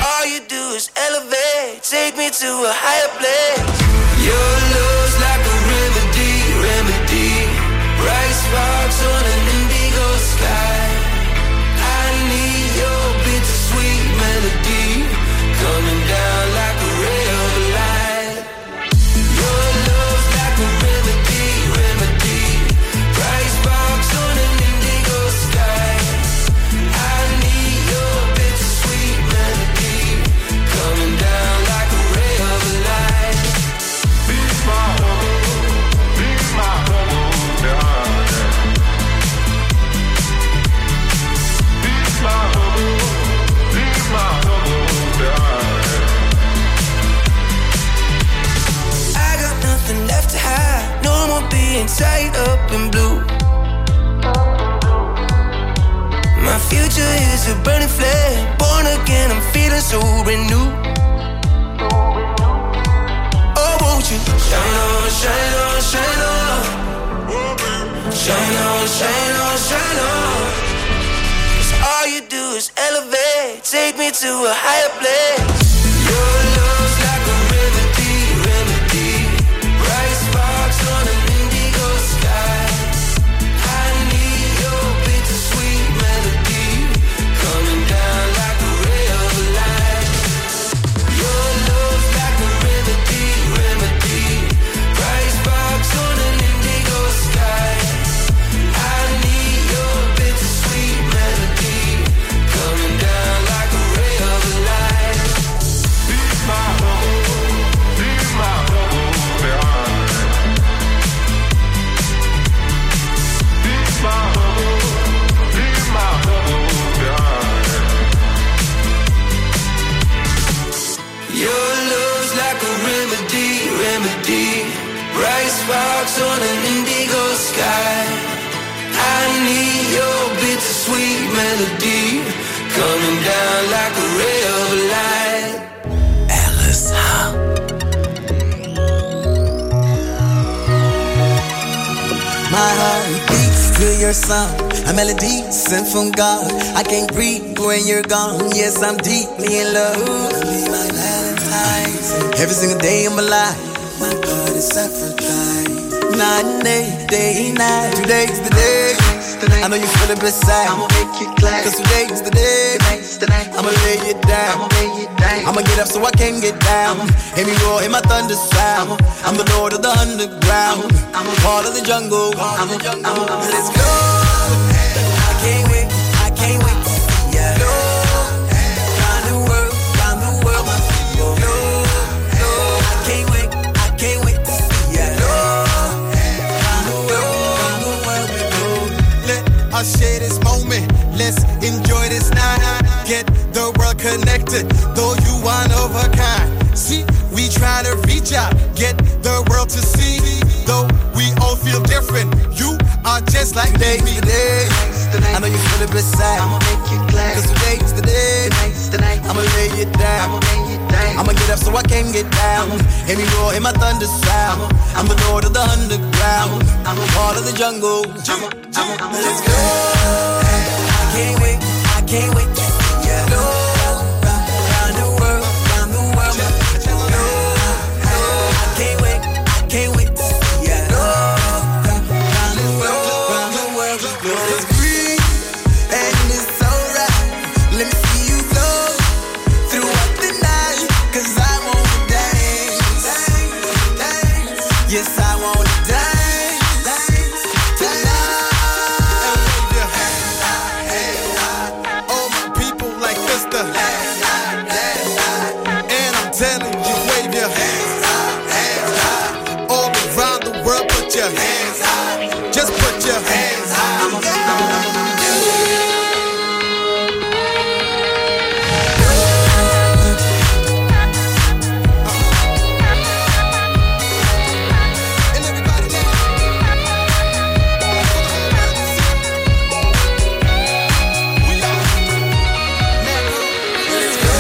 all you do is elevate, take me to a higher place. Your love's like a remedy, bright sparks on an indigo sky. I need your bittersweet melody, coming down like a ray of light. Your love's like a remedy, bright sparks on an indigo sky. I need your bittersweet melody, coming down like a ray of light. Be my I got nothing left to hide, no more being tied up in blue. My future is a burning flame, born again, I'm feeling so renewed. Oh, won't you shine on, shine on, shine on, shine on, shine on, shine on. 'Cause all you do is elevate, take me to a higher place. Your love's like a remedy, bright sparks on an indigo sky. I need your bittersweet melody, coming down like a ray of light. Your love's like a remedy, bright sparks on an indigo sky. I need your bittersweet melody, coming down like a ray of light. Be my Your love's like a remedy, bright sparks on an indigo sky. I need your bittersweet melody, coming down like a ray of light. Alice, huh? My heart beats to your song, a melody sent from God. I can't breathe when you're gone. Yes, I'm deeply in love. Be my Valentine's. Every single day of my life, my God is sacrificed. Night and day and night. Today's the day. I know you feel it beside. I'ma make you glad. 'Cause today's the day. I'ma lay it down. I'ma get up so I can get down. Hear me roar, hear my thunder sound. I'm the Lord of the underground. I'm a part of the jungle. Let's go. I can't wait. I can't wait. Yeah. No. Round the world. No. I can't wait. I can't wait. Yeah. No. Round the world. Let us share this moment. Let's enjoy this night. Get the world connected, though you one of a kind. See, we try to reach out, get the world to see. Though we all feel different, you are just like today's the day. I know you feel it beside. I'ma make you glad. 'Cause today's the day. I'ma lay it down. I'ma get up so I can get down. Hear me roar, hear my thunder sound. I'm the Lord of the underground. I'm a part of the jungle. Let's go. I can't wait. I can't wait. Yeah. No. Round the world. No. I can't wait. I can't wait. Yeah. No. Round the world. It's green and it's alright. Let me see you flow throughout the night. 'Cause I wanna dance. Yes, I wanna dance tonight. all my people like Mr. And I'm telling you, wave your hands high. All around the world, put your hands high. Just put your hands high. Let's go.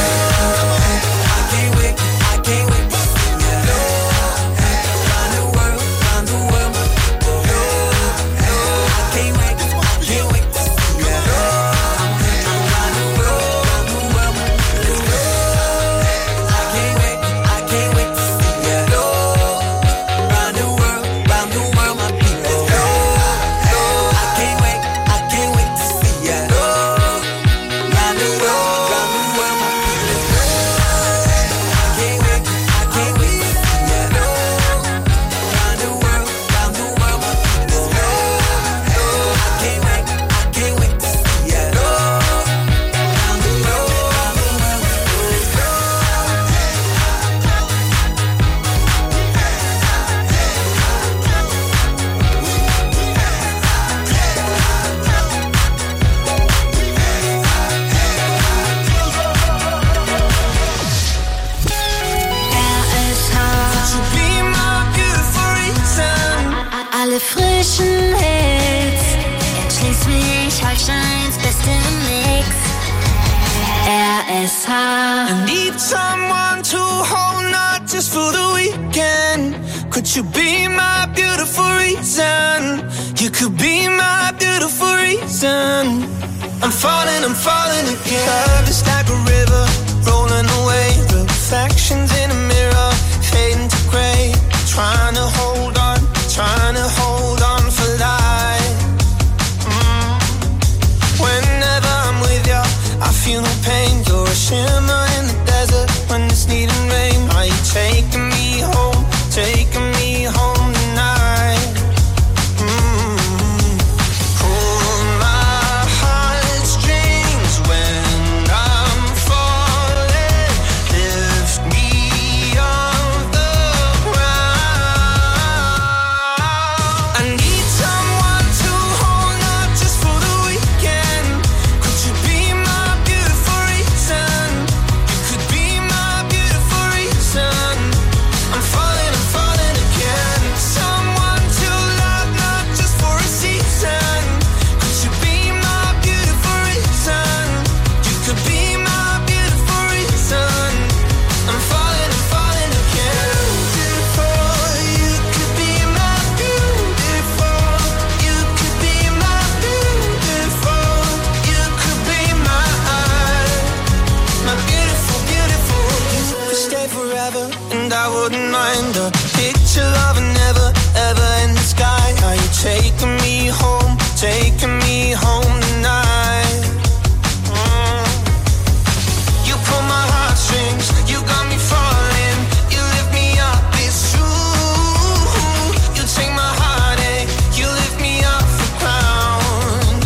RSH. I need someone to hold, not just for the weekend. Could you be my beautiful reason? You could be my beautiful reason. I'm falling again. Love is like a river, rolling away. Reflections in a mirror, fading to gray. Trying to hold on for life. Whenever I'm with you, I feel no pain. You're a shimmer in the desert when it's needing rain. Are you taking me home tonight? Pull my heartstrings when I'm falling. Lift me off the ground. I need someone to hold, not just for the weekend. Could you be my beautiful reason? You could be my beautiful reason. I'm falling again. Someone to love, not just for a season. Could you be my beautiful reason? You could be my beautiful reason. I'm falling again. Beautiful, you could be my beautiful. You could be my beautiful. You could be my beautiful, beautiful. You could stay forever, and I wouldn't mind a picture of a never, ever in the sky. Are you taking me home tonight? You pull my heartstrings, you got me falling. You lift me up, it's true. You take my heartache, you lift me off the ground.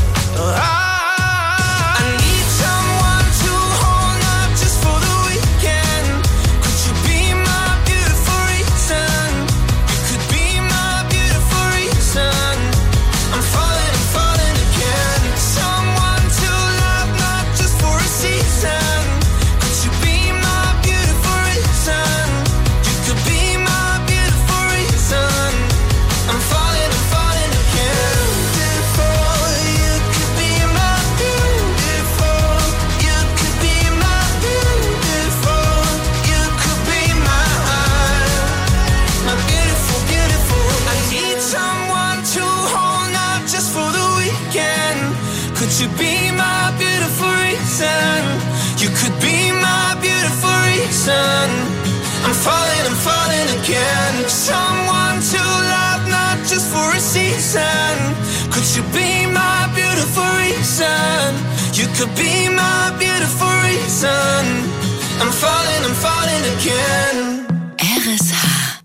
I need someone to hold, not just for the weekend. Could you be my beautiful reason? You could be my beautiful reason. I'm falling again. Someone to love, not just for a season. Could you be my beautiful reason? You could be my beautiful reason. I'm falling again. Beautiful, you could be my beautiful. You could be my beautiful. You could be my beautiful, beautiful. I need someone to hold, not just for the weekend. Could you be my beautiful reason? You could be my beautiful reason. I'm falling again. Someone to love, not just for a season. Could you be my beautiful reason? You could be my beautiful reason. I'm falling again. RSH.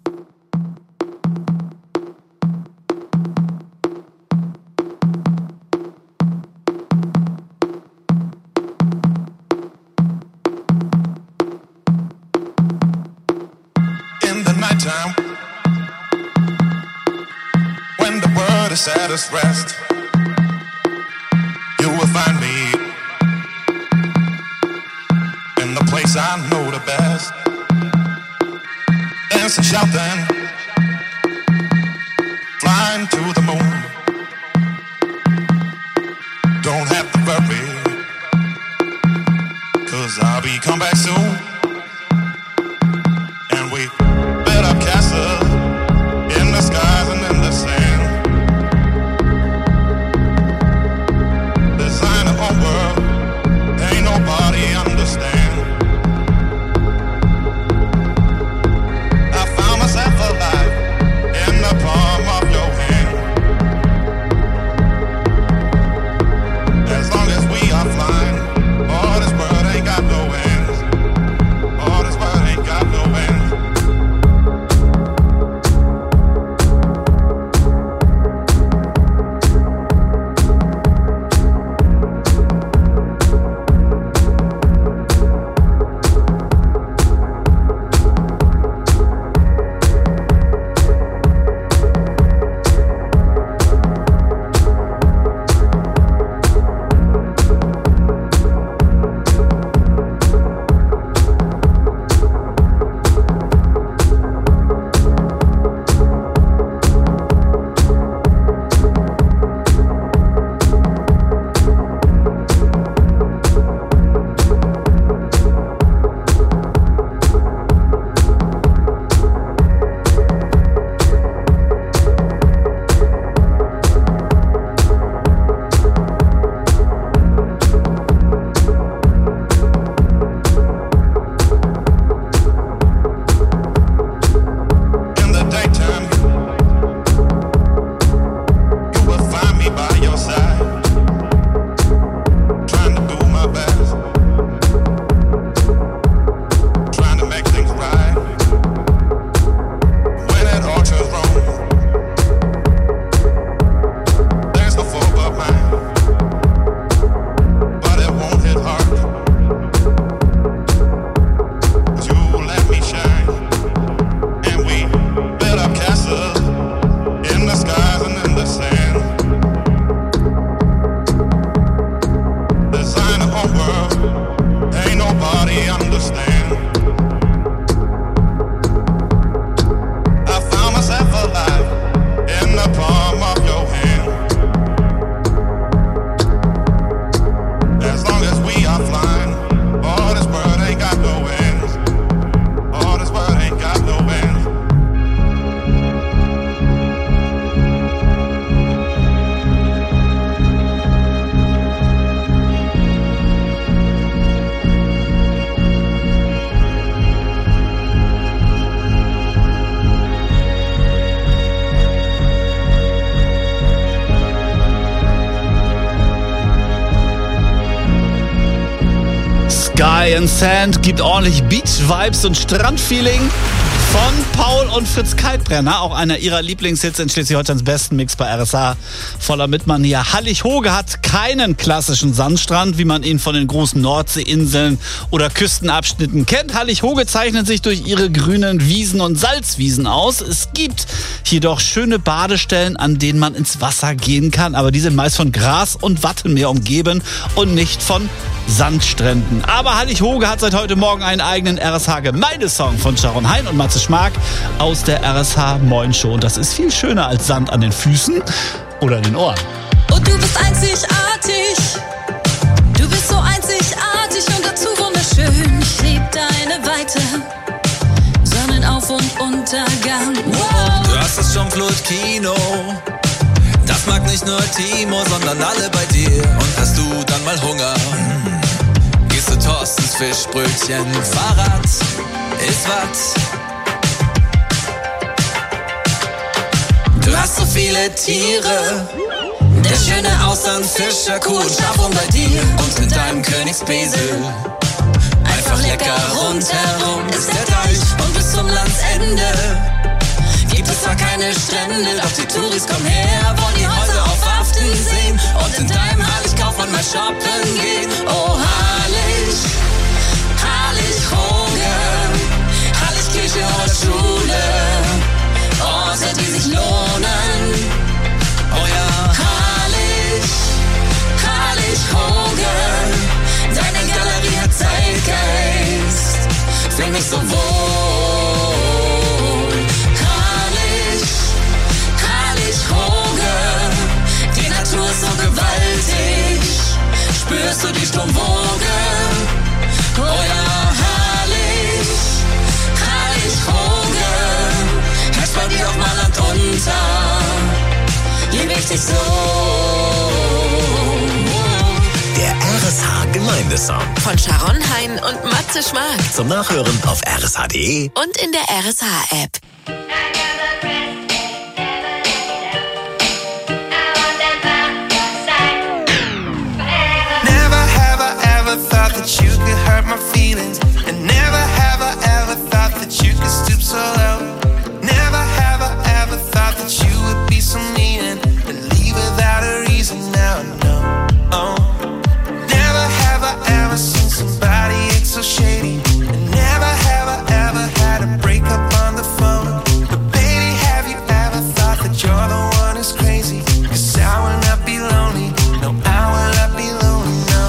In the nighttime, when the world is at its rest, you will find me in the place I know the best. Dancing, shouting, flying to the moon. Don't have to worry, 'cause I'll be come back soon. And we built up castles in the skies and in the sand. Design a whole world, ain't nobody understand. I found myself alive in the palm of your hand. As long as we are flying, all this world ain't got no ends. Sky and Sand gibt ordentlich Beach-Vibes und Strandfeeling von Paul und Fritz Kalkbrenner, auch einer ihrer Lieblingshits in Schleswig-Holsteins besten Mix bei RSH. Voller Mitmanier. Hallig-Hoge hat keinen klassischen Sandstrand, wie man ihn von den großen Nordseeinseln oder Küstenabschnitten kennt. Hallig-Hoge zeichnet sich durch ihre grünen Wiesen und Salzwiesen aus. Es gibt jedoch schöne Badestellen, an denen man ins Wasser gehen kann, aber die sind meist von Gras und Wattenmeer umgeben und nicht von Sandstränden. Aber Hallig-Hoge hat seit heute Morgen einen eigenen RSH-Gemeindesong von Sharon Hein und Matze Schmark aus der RSH Moin Show. Und das ist viel schöner als Sand an den Füßen oder den Ohren. Und du bist einzigartig. Du bist so einzigartig und dazu wunderschön. Ich lieb deine Weite. Sonnenauf- und Untergang. Wow. Du hast das Jean-Claude-Kino. Das mag nicht nur Timo, sondern alle bei dir. Und hast du dann mal Hunger? Gehst du Thorstens Fischbrötchen, Fahrrad ist was. Du hast so viele Tiere. Der schöne Austern, Fischer, Kuh und Schafung bei dir. Und in deinem Königsbesel einfach lecker rundherum ist der Deich. Und bis zum Landsende gibt es zwar keine Strände, doch die Touris kommen her, wollen die Häuser auf Haften sehen und in deinem Hallig-Kaufmann mal shoppen gehen. Oh, Hallig, Hallig-Hoge, Hallig-Kirche oder Schule, Orte, die sich lohnen. Oh ja, Hallig, Hallig-Hoge, deine Galerie hat Zeitgeist, fühl mich so wohl. Die Natur ist so gewaltig, spürst du die Sturmwoge? Oh ja, herrlich, Hallig-Hoge, herrscht bei dir auch mal Land unter, lieb ich dich so. Der RSH-Gemeindesong Von Sharon Hein und Matze Schmark. zum Nachhören auf rsh.de Und in der RSH-App. Thought that you could hurt my feelings, and never have I ever thought that you could stoop so low. Never have I ever thought that you would be so mean and leave without a reason. Now I know. Oh. Never have I ever seen somebody act so shady, and never have I ever had a breakup on the phone. But baby, have you ever thought that you're the one who's crazy? 'Cause I will not be lonely. No, I will not be lonely.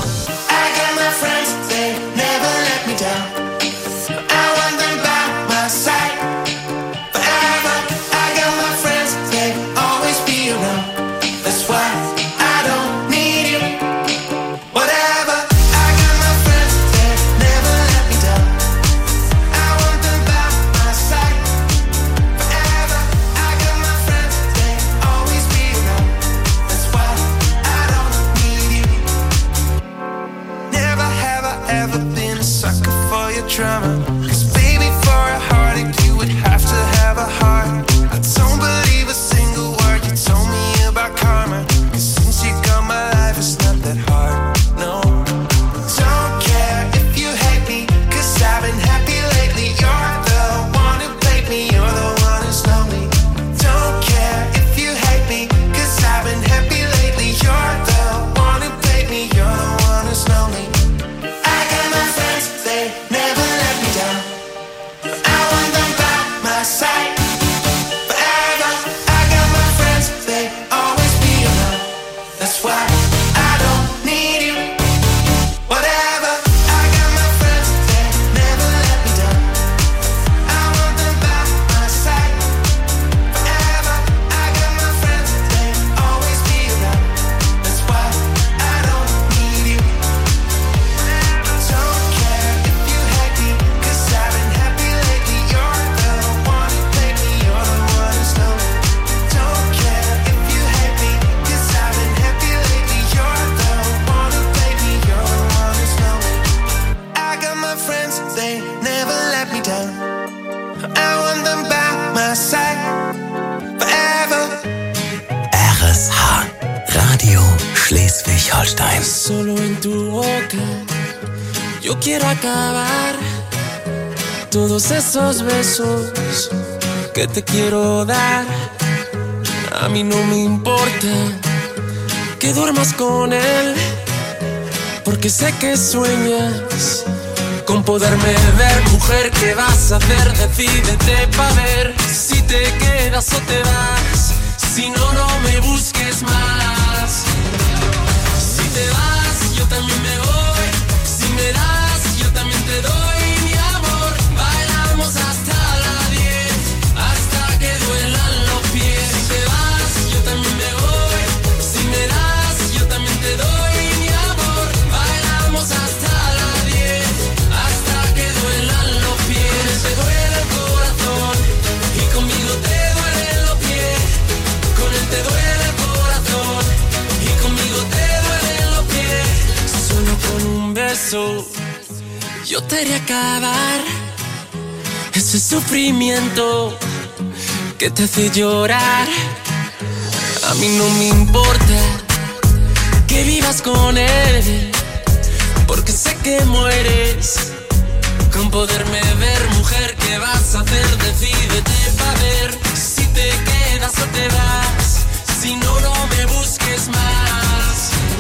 Drama. 'Cause baby, for a heartache you would have to have a heart. I don't believe a single word you told me about karma. 'Cause since you got my life it's not that hard, no. Don't care if you hate me, 'cause I've been happy lately. You're the one who played me, you're the one who's lonely. Don't care if you hate me, 'cause I've been happy lately. You're the one who played me, you're the one who's lonely. I got my friends, they never let me down. I want them by my side forever. I got my friends, they always be around. That's why I don't need you. Whatever. I got my friends, they never let me down. I want them by my side forever. I got my friends, they always be around. That's why I don't need you. Don't care if you hate me, 'cause I've been happy lately. You're the one who played me, you're the one who's lonely. Don't care if you hate me, 'cause I've been happy lately. You're the one who played me, you're the one who's lonely. I got my friends, they never let me down. I want them by my side forever. RSH Radio Schleswig-Holstein. Solo en tu boca Yo quiero acabar todos esos besos que te quiero dar. A mí no me importa que duermas con él, porque sé que sueñas con poderme ver. Mujer, ¿qué vas a hacer? Decídete pa' ver si te quedas o te vas. Si no, no me busques más. Si te vas, yo también me voy. Si me das, yo también te doy mi amor. Bailamos hasta las 10, hasta que duelan los pies. Si te vas, yo también me voy. Si me das, yo también te doy mi amor. Bailamos hasta las 10, hasta que duelan los pies. Te duele el corazón y conmigo te duelen los pies. Con él te duele el corazón y conmigo te duelen los pies. Solo con un beso yo te haré acabar ese sufrimiento que te hace llorar. A mí no me importa que vivas con él, porque sé que mueres con poderme ver. Mujer, ¿qué vas a hacer? Decídete pa' ver si te quedas o te vas. Si no, no me busques más.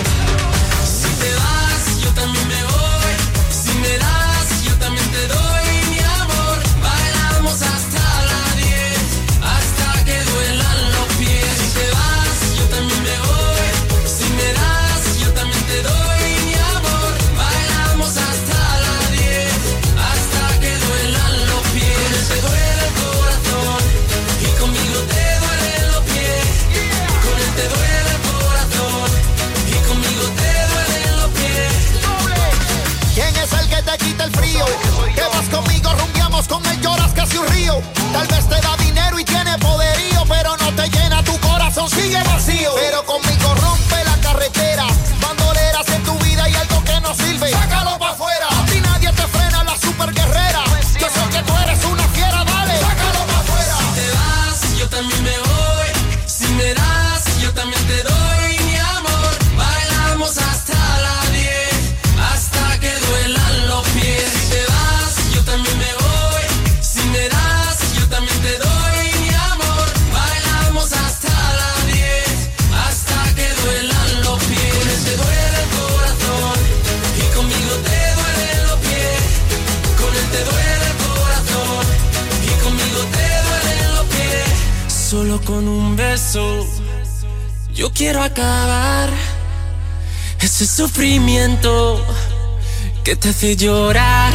Si te vas, yo también me voy. Si me das, yo también te doy mi amor. Bailamos hasta las 10, hasta que duelan los pies. Si te vas, yo también me voy. Si me das, yo también te doy mi amor. Bailamos hasta las 10, hasta que duelan los pies. Te duele el corazón y conmigo te duelen los pies. Con él te duele el corazón y conmigo te duelen los pies. ¿Quién es el que te quita el frío? Que vas conmigo, rumbiamos con él, lloras casi un río. Tal vez te da dinero y tiene poderío, pero no te llena tu corazón, sigue vacío. Pero conmigo rompe la carretera, bandoleras en tu vida y algo que no sirve, sácalo pa' afuera. A ti nadie te frena, la super guerrera. Yo sé que tú eres una fiera, dale, sácalo pa' afuera. Si te vas, yo también me voy. Si me das, yo también te doy mi amor. Bailamos hasta las 10, hasta que duelan los pies. Si te vas, yo también me voy. Si me das, yo también te doy mi amor. Bailamos hasta las 10, hasta que duelan los pies. Te duele el corazón y conmigo te duelen los pies. Con él te duele el corazón y conmigo te duelen los pies. Solo con un beso yo quiero acabar ese sufrimiento que te hace llorar.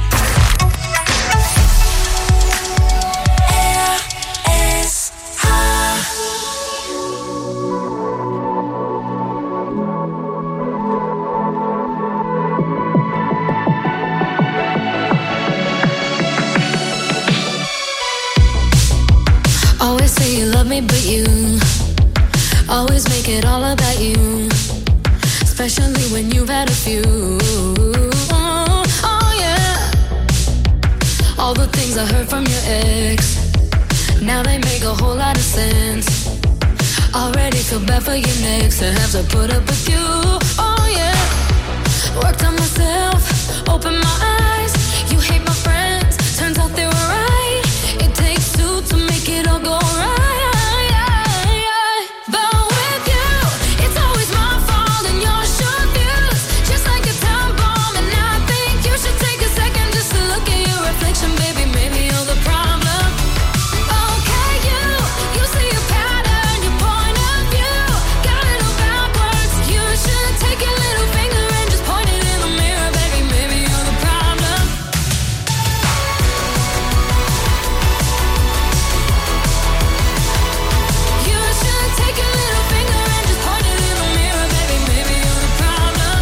Always say you love me, but you always make it all about you, especially when you've had a few. Oh yeah. All the things I heard from your ex, now they make a whole lot of sense. Already feel bad for you next to have to put up with you. Oh yeah. Worked on myself, opened my eyes. You hate my friends, turns out they were right. It takes two to make it all go right. But with you, it's always my fault and your short views, just like a time bomb. And I think you should take a second just to look at your reflection, baby. Maybe you're the problem. Okay, you see a pattern, your point of view got it all backwards. You should take your little finger and just point it in the mirror, baby. Maybe you're the problem. You should take your little finger and just point it in the mirror, baby. Maybe you're the problem.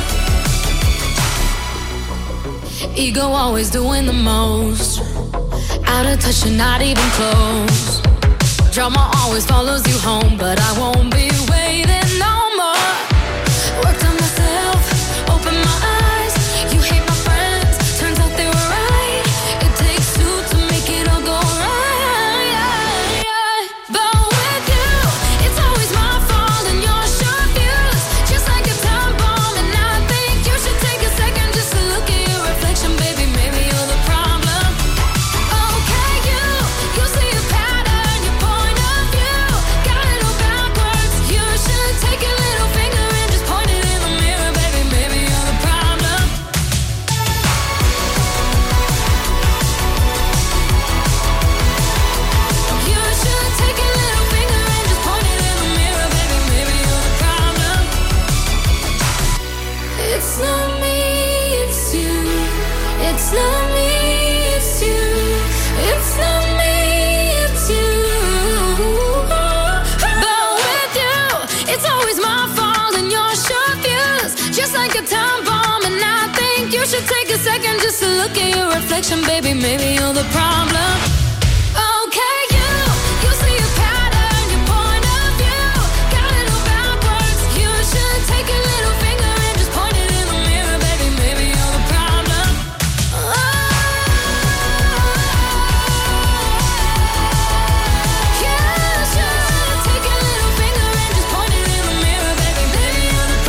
Ego always doing the most, out of touch and not even close. Drama always follows you home, but I won't be waiting no more. Worked on myself, opened my eyes. You hate my friends, turns out they were right. It takes two to make it all go right. But with you, it's always my fault and your short views, just like a time bomb. And I think you should take a second just to look at your reflection. second just to look at your reflection, baby, maybe you're the problem. Okay, you see a pattern, your point of view, got it all backwards. You should take a little finger and just point it in the mirror, baby, maybe you're the problem. You should take a little finger and just point it in the mirror, baby, maybe you're the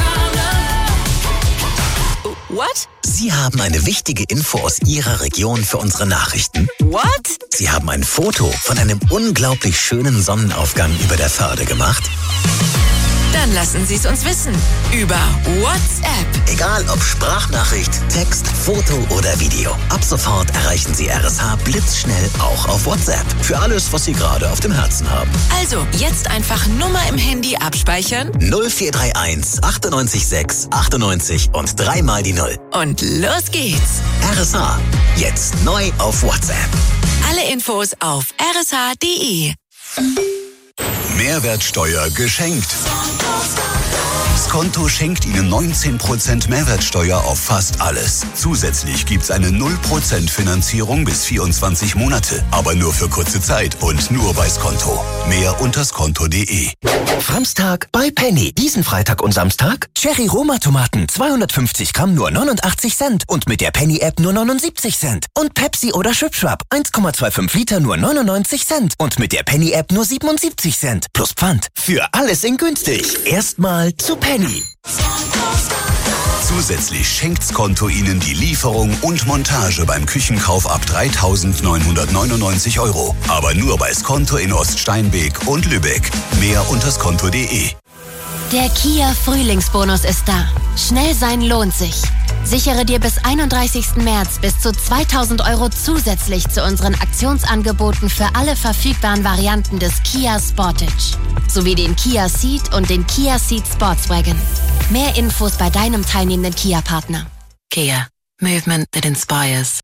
problem. What? Sie haben eine wichtige Info aus Ihrer Region für unsere Nachrichten. What? Sie haben ein Foto von einem unglaublich schönen Sonnenaufgang über der Förde gemacht. Dann lassen Sie es uns wissen. Über WhatsApp. Egal ob Sprachnachricht, Text, Foto oder Video. Ab sofort erreichen Sie RSH blitzschnell auch auf WhatsApp. Für alles, was Sie gerade auf dem Herzen haben. Also, jetzt einfach Nummer im Handy abspeichern. 0431 98 6 98 und 3 mal die 0. Und los geht's. RSH. Jetzt neu auf WhatsApp. Alle Infos auf rsh.de. Mehrwertsteuer geschenkt. Skonto schenkt Ihnen 19% Mehrwertsteuer auf fast alles. Zusätzlich gibt's eine 0% Finanzierung bis 24 Monate. Aber nur für kurze Zeit und nur bei Skonto. Mehr unter skonto.de. Samstag bei Penny. Diesen Freitag und Samstag Cherry Roma Tomaten 250 Gramm nur 89 Cent und mit der Penny App nur 79 Cent. Und Pepsi oder Schwipschwap 1,25 Liter nur 99 Cent und mit der Penny App nur 77 Cent. Plus Pfand. Für alles in günstig. Erstmal zu Penny. Zusätzlich schenkt Skonto Ihnen die Lieferung und Montage beim Küchenkauf ab 3.999 €. Aber nur bei Skonto in Oststeinbeek und Lübeck. Mehr unter skonto.de. Der Kia Frühlingsbonus ist da. Schnell sein lohnt sich. Sichere dir bis 31. März bis zu 2.000 € zusätzlich zu unseren Aktionsangeboten für alle verfügbaren Varianten des Kia Sportage. Sowie den Kia Ceed und den Kia Ceed Sportswagen. Mehr Infos bei deinem teilnehmenden Kia-Partner. Kia. Movement that inspires.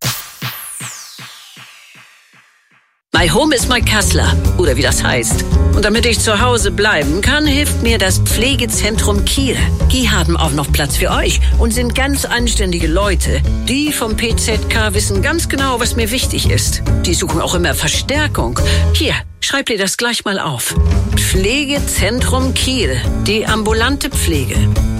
My Home is my Castle, oder wie das heißt. Und damit ich zu Hause bleiben kann, hilft mir das Pflegezentrum Kiel. Die haben auch noch Platz für euch und sind ganz anständige Leute. Die vom PZK wissen ganz genau, was mir wichtig ist. Die suchen auch immer Verstärkung. Hier, schreib dir das gleich mal auf. Pflegezentrum Kiel, die ambulante Pflege.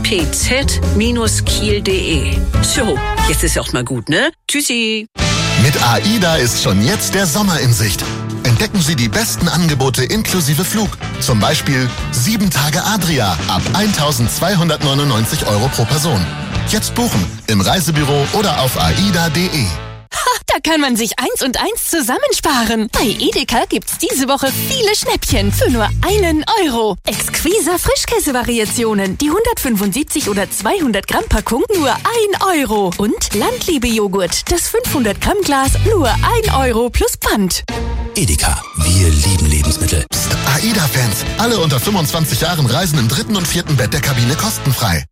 pz-kiel.de. So, jetzt ist auch mal gut, ne? Tschüssi. Mit AIDA ist schon jetzt der Sommer in Sicht. Entdecken Sie die besten Angebote inklusive Flug. Zum Beispiel 7 Tage Adria ab 1.299 € pro Person. Jetzt buchen im Reisebüro oder auf aida.de. Da kann man sich 1 und 1 zusammensparen. Bei Edeka gibt's diese Woche viele Schnäppchen für nur 1 €. Exquisa Frischkäse-Variationen, die 175 oder 200 Gramm Packung nur 1 €. Und Landliebe-Joghurt, das 500 Gramm Glas nur 1 € plus Pfand. Edeka, wir lieben Lebensmittel. Psst, AIDA-Fans, alle unter 25 Jahren reisen im 3. und 4. Bett der Kabine kostenfrei.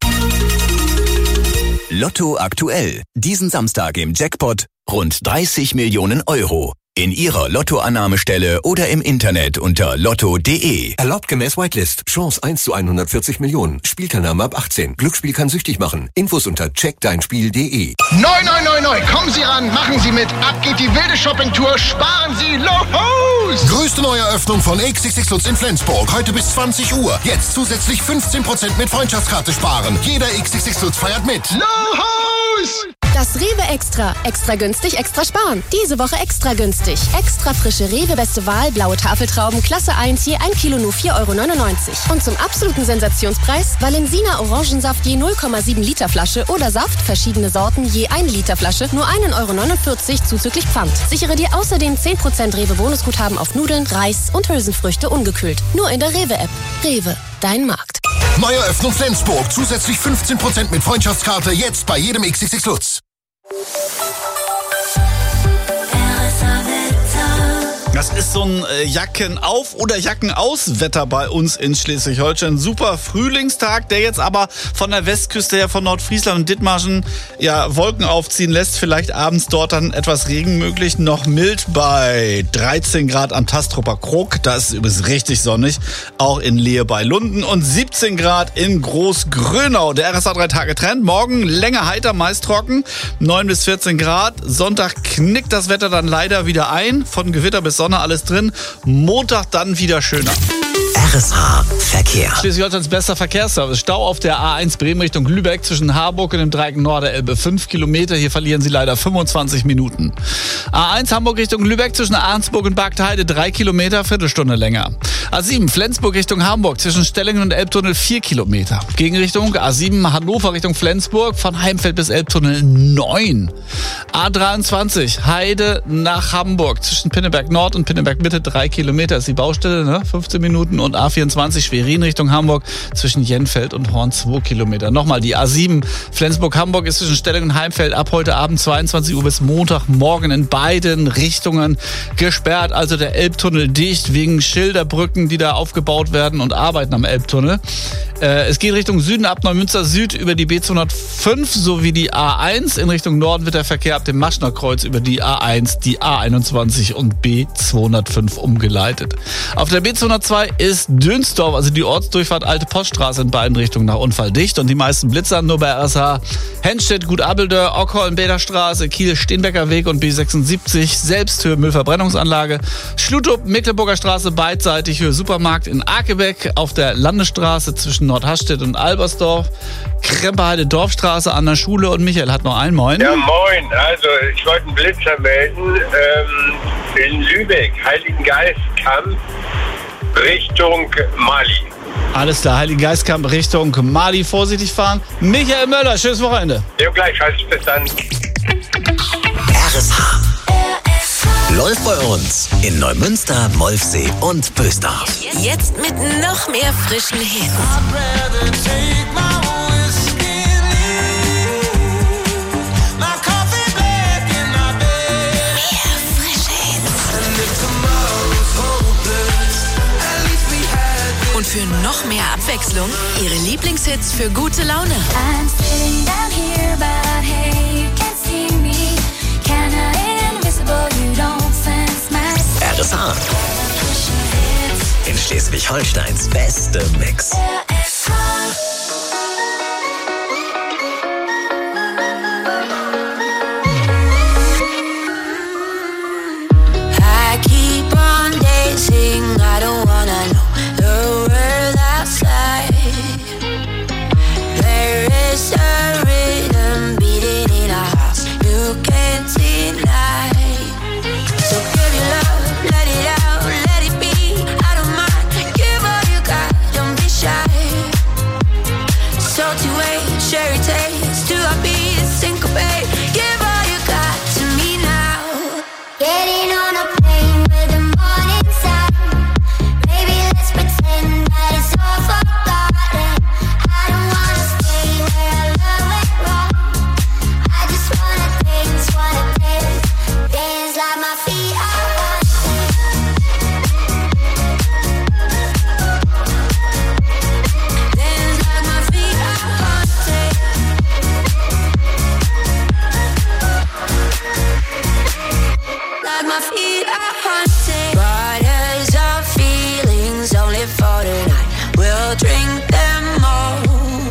Lotto aktuell. Diesen Samstag im Jackpot rund 30 Millionen €. In Ihrer Lottoannahmestelle oder im Internet unter lotto.de. Erlaubt gemäß Whitelist. Chance 1 zu 140 Millionen. Spielteilnahme ab 18. Glücksspiel kann süchtig machen. Infos unter checkdeinspiel.de. 9999, kommen Sie ran, machen Sie mit. Ab geht die wilde Shoppingtour, sparen Sie los! Größte Neueröffnung von XXX Lutz in Flensburg. Heute bis 20 Uhr. Jetzt zusätzlich 15% mit Freundschaftskarte sparen. Jeder XXX Lutz feiert mit. Los! Das Rewe Extra. Extra günstig, extra sparen. Diese Woche extra günstig. Extra frische Rewe Beste Wahl, blaue Tafeltrauben, Klasse 1, je 1 Kilo nur 4,99 €. Und zum absoluten Sensationspreis Valensina Orangensaft je 0,7 Liter Flasche oder Saft, verschiedene Sorten, je 1 Liter Flasche, nur 1,49 € zuzüglich Pfand. Sichere dir außerdem 10% Rewe Bonusguthaben auf Nudeln, Reis und Hülsenfrüchte ungekühlt. Nur in der Rewe-App. Rewe, dein Markt. Neueröffnung Flensburg. Zusätzlich 15% mit Freundschaftskarte. Jetzt bei jedem XXX Lutz. Das ist so ein Jackenauf- oder Jackenaus-Wetter bei uns in Schleswig-Holstein. Super Frühlingstag, der jetzt aber von der Westküste her von Nordfriesland und Dithmarschen Wolken aufziehen lässt. Vielleicht abends dort dann etwas Regen möglich. Noch mild bei 13 Grad am Tastrupper Krog. Da ist es übrigens richtig sonnig. Auch in Lehe bei Lunden. Und 17 Grad in Großgrönau. Der RSA 3-Tage-Trend. Morgen länger heiter, meist trocken. 9 bis 14 Grad. Sonntag knickt das Wetter dann leider wieder ein. Von Gewitter bis Sonne alles drin. Montag dann wieder schöner. RSA Verkehr. Schleswig-Holsteins bester Verkehrsservice. Stau auf der A1 Bremen Richtung Lübeck zwischen Harburg und dem Dreieck Norderelbe. 5 Kilometer. Hier verlieren Sie leider 25 Minuten. A1 Hamburg Richtung Lübeck zwischen Arnsburg und Bargteheide 3 Kilometer, Viertelstunde länger. A7 Flensburg Richtung Hamburg zwischen Stellingen und Elbtunnel 4 Kilometer. Gegenrichtung A7 Hannover Richtung Flensburg von Heimfeld bis Elbtunnel 9. A23 Heide nach Hamburg zwischen Pinneberg Nord und Pinneberg Mitte 3 Kilometer. Ist die Baustelle, 15 Minuten. Und A24 Schwerin Richtung Hamburg zwischen Jenfeld und Horn 2 Kilometer. Nochmal die A7 Flensburg-Hamburg ist zwischen Stellingen und Heimfeld ab heute Abend 22 Uhr bis Montagmorgen in beiden Richtungen gesperrt. Also der Elbtunnel dicht wegen Schilderbrücken, die da aufgebaut werden und arbeiten am Elbtunnel. Es geht Richtung Süden ab Neumünster Süd über die B205 sowie die A1. In Richtung Norden wird der Verkehr ab dem Maschner Kreuz über die A1, die A21 und B205 umgeleitet. Auf der B202 ist Dönsdorf, also die Ortsdurchfahrt Alte Poststraße in beiden Richtungen nach Unfall dicht und die meisten Blitzer nur bei RSH. Henstedt, Gut Abeldör, Ockholm, Bäderstraße, Kiel, Steenbecker Weg und B76, Selbsthöhe Müllverbrennungsanlage, Schlutup, Mecklenburger Straße beidseitig Höhe Supermarkt in Akebeck, auf der Landesstraße zwischen Nordhastedt und Albersdorf, Kremperheide Dorfstraße an der Schule und Michael hat noch einen Moin. Ja, moin. Also ich wollte einen Blitzer melden. In Lübeck, Heiligengeistkamp Richtung Mali. Alles klar, Heiligengeistkamp Richtung Mali. Vorsichtig fahren. Michael Möller, schönes Wochenende. Ja, gleichfalls. Bis dann. RSH läuft bei uns in Neumünster, Molfsee und Bösdorf. Jetzt mit noch mehr frischen Hits. Und für noch mehr Abwechslung, Ihre Lieblingshits für gute Laune. RSH. In Schleswig-Holsteins beste Mix. I keep on dancing, I don't wanna know the world outside. There is a rhythm beating in our hearts you can't deny. So give your love, let it out, let it be. I don't mind, give all you got, don't be shy. Salty way, cherry taste, to our beat, syncopate. Give all you got to me now. Getting on a plane with the morning sun. Baby, let's pretend that it's all forgotten. I don't wanna stay where our love went wrong. I just wanna dance like my feet are haunted. Dance like my feet are haunted. Like my feet are haunted. Waters of feelings only for tonight. We'll drink them all.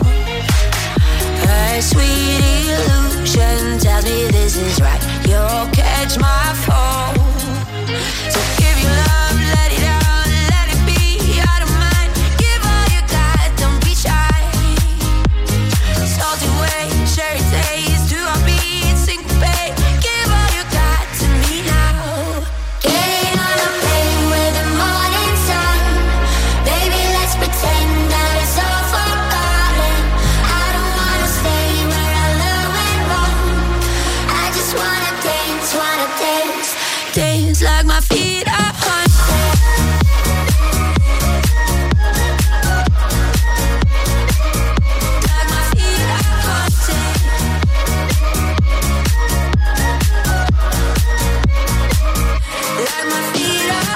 A sweet illusion tells me this is right. You'll catch my fall. So give your love, let it out, let it be. I don't mind. Give all you got, don't be shy. Salty way, cherry taste, to our beat, syncopate. Give all you got to me now. Getting on a plane with the morning sun. Baby, let's pretend that it's all forgotten. I don't wanna stay where our love went wrong. I just wanna dance like my feet are haunted. Like my feet are haunted. Like my feet are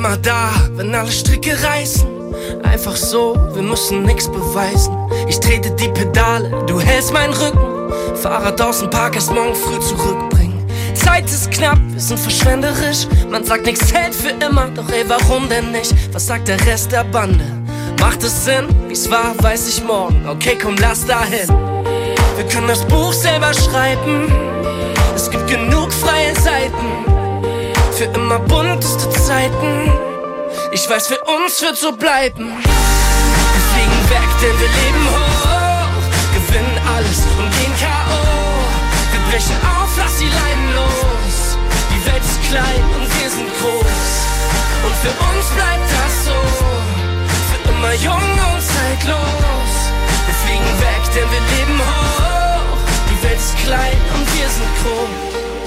Immer da, wenn alle Stricke reißen. Einfach so, wir müssen nix beweisen. Ich trete die Pedale, du hältst meinen Rücken. Fahrrad aus dem Park, erst morgen früh zurückbringen. Zeit ist knapp, wir sind verschwenderisch. Man sagt, nix hält für immer, doch ey, warum denn nicht? Was sagt der Rest der Bande? Macht es Sinn? Wie's war, weiß ich morgen. Okay, komm, lass dahin. Wir können das Buch selber schreiben. Es gibt genug freie Seiten. Für immer bunteste Zeiten. Ich weiß, für uns wird so bleiben. Wir fliegen weg, denn wir leben hoch. Gewinnen alles und gehen K.O. Wir brechen auf, lass die Leinen los. Die Welt ist klein und wir sind groß. Und für uns bleibt das so. Für immer jung und zeitlos. Wir fliegen weg, denn wir leben hoch. Die Welt ist klein und wir sind groß.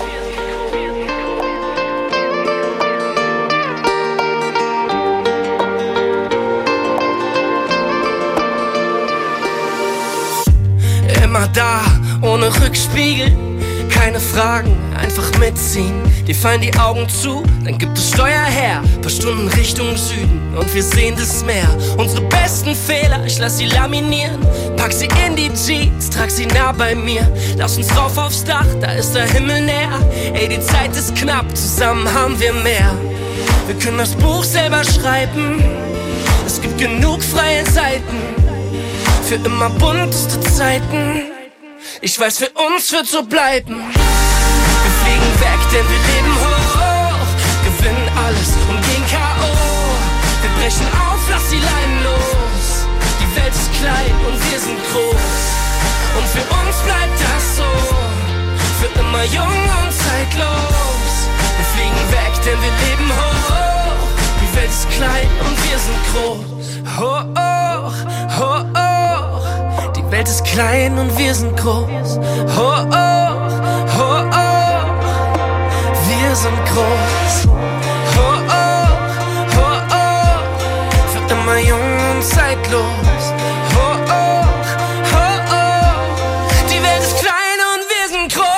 Immer da, ohne Rückspiegel, keine Fragen, einfach mitziehen. Dir fallen die Augen zu, dann gibt es Steuer her. Paar Stunden Richtung Süden und wir sehen das Meer. Unsere besten Fehler, ich lass sie laminieren. Pack sie in die Jeans, trag sie nah bei mir. Lass uns rauf aufs Dach, da ist der Himmel näher. Ey, die Zeit ist knapp, zusammen haben wir mehr. Wir können das Buch selber schreiben. Es gibt genug freie Seiten. Für immer bunteste Zeiten. Ich weiß, für uns wird so bleiben. Wir fliegen weg, denn wir leben hoch. Gewinnen alles und gehen K.O. Wir brechen auf, lass die Leinen los. Die Welt ist klein und wir sind groß. Und für uns bleibt das so. Für immer jung und zeitlos. Wir fliegen weg, denn wir leben hoch. Die Welt ist klein und wir sind groß. Hoch, hoch, hoch. Die Welt ist klein und wir sind groß. Hoch, hoch, hoch. Wir sind groß. Hoch, hoch, hoch. Für immer jung und zeitlos. Hoch, hoch, hoch. Die Welt ist klein und wir sind groß.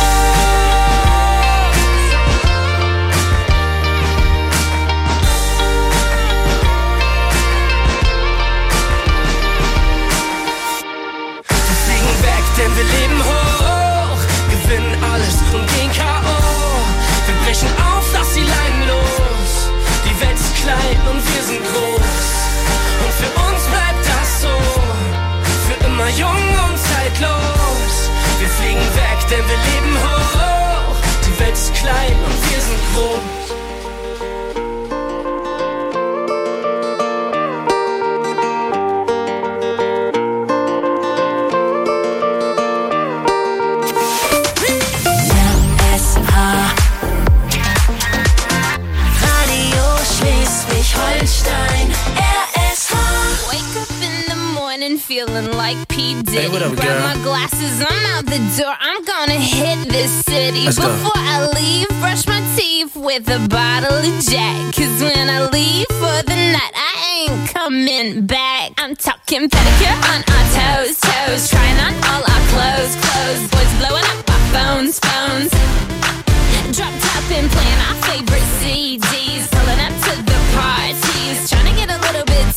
Denn wir leben hoch, gewinnen alles und gehen K.O. Wir brechen auf, lass die Leinen los. Die Welt ist klein und wir sind groß. Und für uns bleibt das so. Für immer jung und zeitlos. Wir fliegen weg, denn wir leben hoch. Die Welt ist klein und wir sind groß. Wake up in the morning feeling like P. Diddy. Hey, what up, Grab girl? my glasses, I'm out the door. I'm gonna hit this city. Let's go. Before I leave, brush my teeth with a bottle of Jack. Cause when I leave for the night, I ain't coming back. I'm talking pedicure on our toes, toes. Trying on all our clothes, clothes. Boys blowing up our phones, phones. Drop top and playing our favorite CDs. Pulling up to the parties. Trying to get a little bit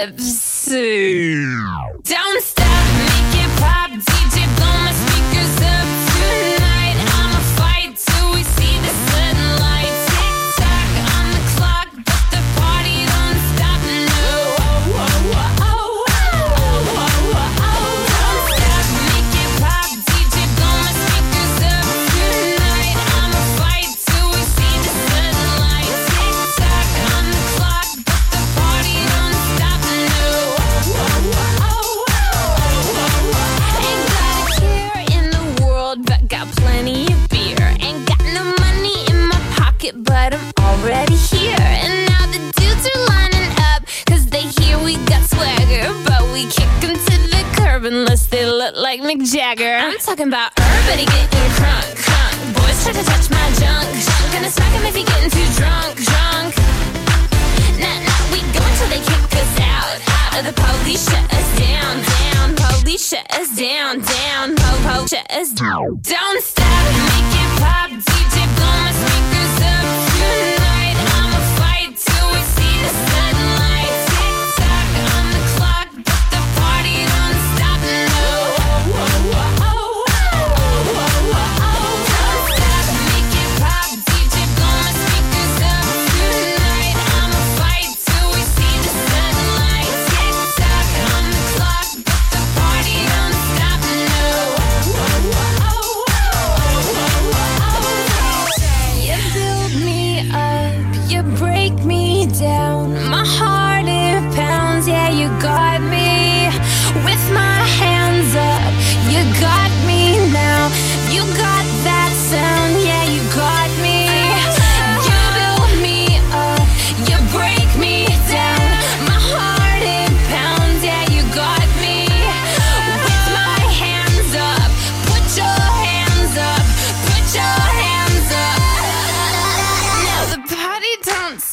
tipsy. Don't stop, make it pop. DJ, blow my speakers up tonight. I'ma fight till we see the sunlight. Tick tock on the clock, but the party don't stop. No. Oh, oh, oh, oh, oh, oh, oh, oh. Don't stop, make it pop. DJ, blow my speakers up tonight. I'ma fight till we see the sunlight. Tick tock on the clock, but the party don't stop. No. Oh, oh, oh, oh, oh, oh. Ain't got a care in the world, but got plenty of beer. Ain't got no money in my pocket, but I'm already here. And now the dudes are lining up, cause they hear we got swagger. But we kick them to the curb unless they look like Mick Jagger. I'm talking about everybody getting crunk, crunk. Boys try to touch my junk, junk. Gonna smack him if he getting too drunk, drunk. Nah, nah, we go until they kick us out, out. Or the police shut us down, down. Police shut us down, down. Po, shut us down. Don't stop, make it pop. DJ, blow my speakers up tonight. I'ma fight till we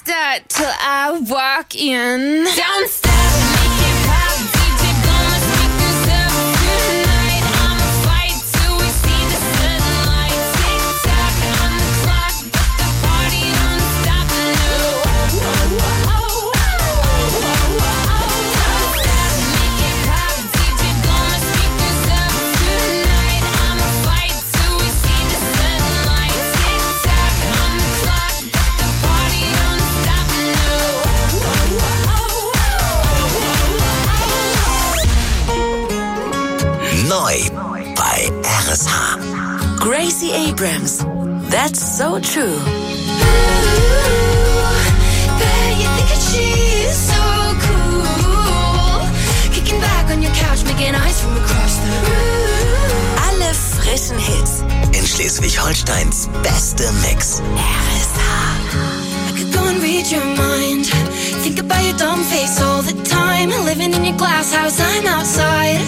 start till I walk in. Don't stop, make it pop. DJ blow my speakers up tonight. I'ma fight till we see the sunlight. Tick tock on the clock, but the party don't stop. No. Don't stop, make it pop. DJ blow my speakers up tonight. I'ma fight till we see the sunlight. Tick tock on the clock, but the party don't stop. Neu bei RSH. Gracie Abrams. That's so true. Bet you think that she's so cool. Kicking back on your couch, making eyes from across the room. Alle frischen Hits in Schleswig-Holsteins beste Mix. I could go and read your mind. Think about your dumb face all the time. Living in your glass house, I'm outside.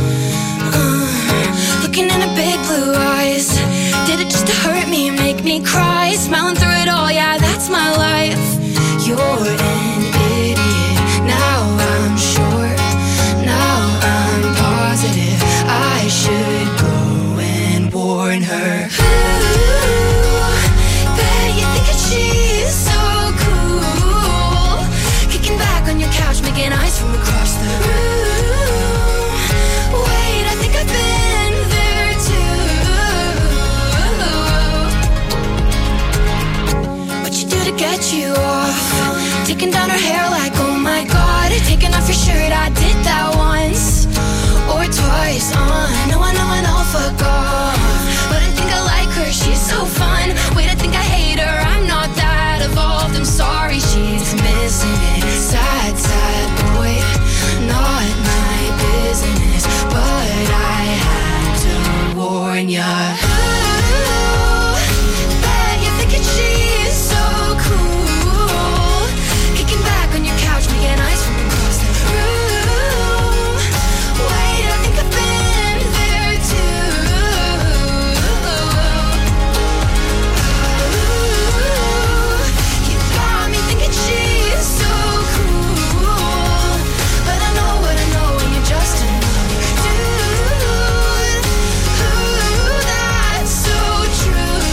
Looking in her big blue eyes. Did it just to hurt me, make me cry? Smiling through it all, yeah, that's my life. You're an idiot. Now I'm sure. Now I'm positive. I should go and warn her. Ooh, bet you think that she's so cool. Kicking back on your couch, making eyes from across the room. Wait, I think I've been there too. What you do to get you off? Taking down her hair like, oh my god. Taking off your shirt, I did that once or twice. I know, fuck off. But I think I like her, she's so fun. Wait, I think I hate her, I'm not that evolved. I'm sorry, she's missing it. Sad, sad boy, not my business. But I had to warn ya. Ooh, bet you're thinking she's so cool. Kicking back on your couch, making eyes from across the room. Wait, I think I've been there too. Ooh, you got me thinking she's so cool. But I know what I know, and you're just another dude. Ooh, that's so true.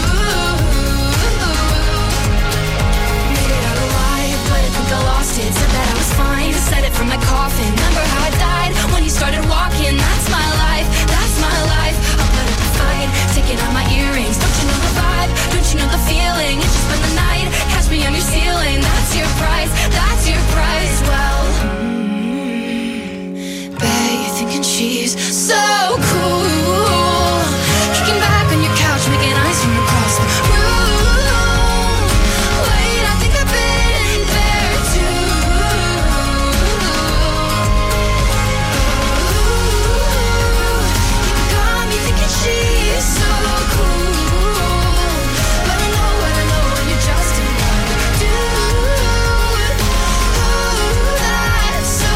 Made it out alive, but I think I lost it. Said that I was fine, said it from my coffin. Remember how I died when you started walking? That's my life, that's my life. I'll put up a fight, taking out my earrings. Don't you know the vibe? Don't you know the feeling? It's just spend the night, catch me on your ceiling. That's your price, that's your price. Well, bet you're thinking she's so cool. Kicking back on your couch, making eyes from across the room. Wait, I think I've been there too. You got me thinking she's so cool. But I know what I know, and you're just another dude. Oh, that's so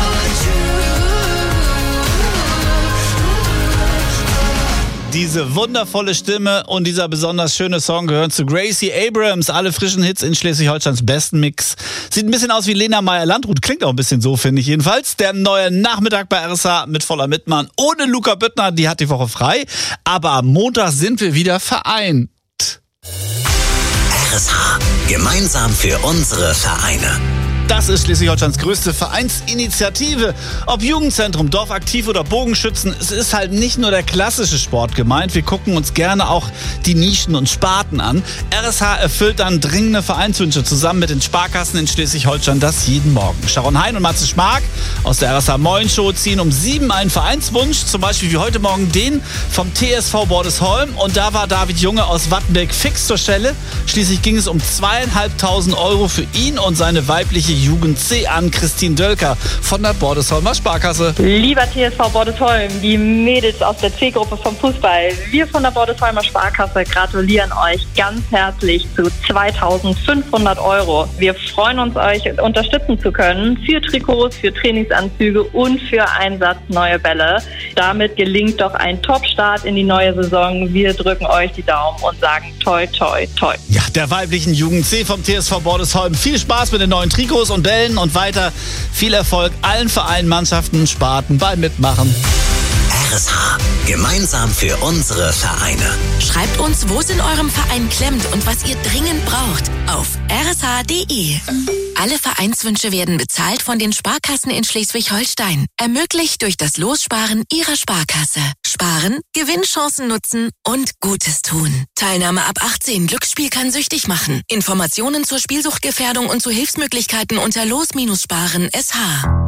Diese wundervolle Stimme und dieser besonders schöne Song gehören zu Gracie Abrams. Alle frischen Hits in Schleswig-Holsteins besten Mix. Sieht ein bisschen aus wie Lena Meyer-Landrut. Klingt auch ein bisschen so, finde ich jedenfalls. Der neue Nachmittag bei RSH mit Voller Mittmann ohne Luca Büttner. Die hat die Woche frei. Aber am Montag sind wir wieder vereint. RSH. Gemeinsam für unsere Vereine. Das ist Schleswig-Holsteins größte Vereinsinitiative. Ob Jugendzentrum, Dorfaktiv oder Bogenschützen, es ist halt nicht nur der klassische Sport gemeint. Wir gucken uns gerne auch die Nischen und Sparten an. RSH erfüllt dann dringende Vereinswünsche zusammen mit den Sparkassen in Schleswig-Holstein, das jeden Morgen. Sharon Hein und Matze Schmark aus der RSH Moin Show ziehen um 7 einen Vereinswunsch, zum Beispiel wie heute Morgen den vom TSV Bordesholm. Und da war David Junge aus Wattenberg fix zur Stelle. Schließlich ging es um 2.500 € für ihn und seine weibliche Jugend C an. Christine Dölker von der Bordesholmer Sparkasse. Lieber TSV Bordesholm, die Mädels aus der C-Gruppe vom Fußball, wir von der Bordesholmer Sparkasse gratulieren euch ganz herzlich zu 2.500 €. Wir freuen uns, euch unterstützen zu können für Trikots, für Trainingsanzüge und für einen Satz neue Bälle. Damit gelingt doch ein Top-Start in die neue Saison. Wir drücken euch die Daumen und sagen toi, toi, toi. Ja, der weiblichen Jugend C vom TSV Bordesholm. Viel Spaß mit den neuen Trikots und Bällen und weiter viel Erfolg allen Vereinen, Mannschaften, Sparten beim Mitmachen. RSH. Gemeinsam für unsere Vereine. Schreibt uns, wo es in eurem Verein klemmt und was ihr dringend braucht auf rsh.de. Alle Vereinswünsche werden bezahlt von den Sparkassen in Schleswig-Holstein. Ermöglicht durch das Lossparen ihrer Sparkasse. Sparen, Gewinnchancen nutzen und Gutes tun. Teilnahme ab 18. Glücksspiel kann süchtig machen. Informationen zur Spielsuchtgefährdung und zu Hilfsmöglichkeiten unter Los-Sparen.sh.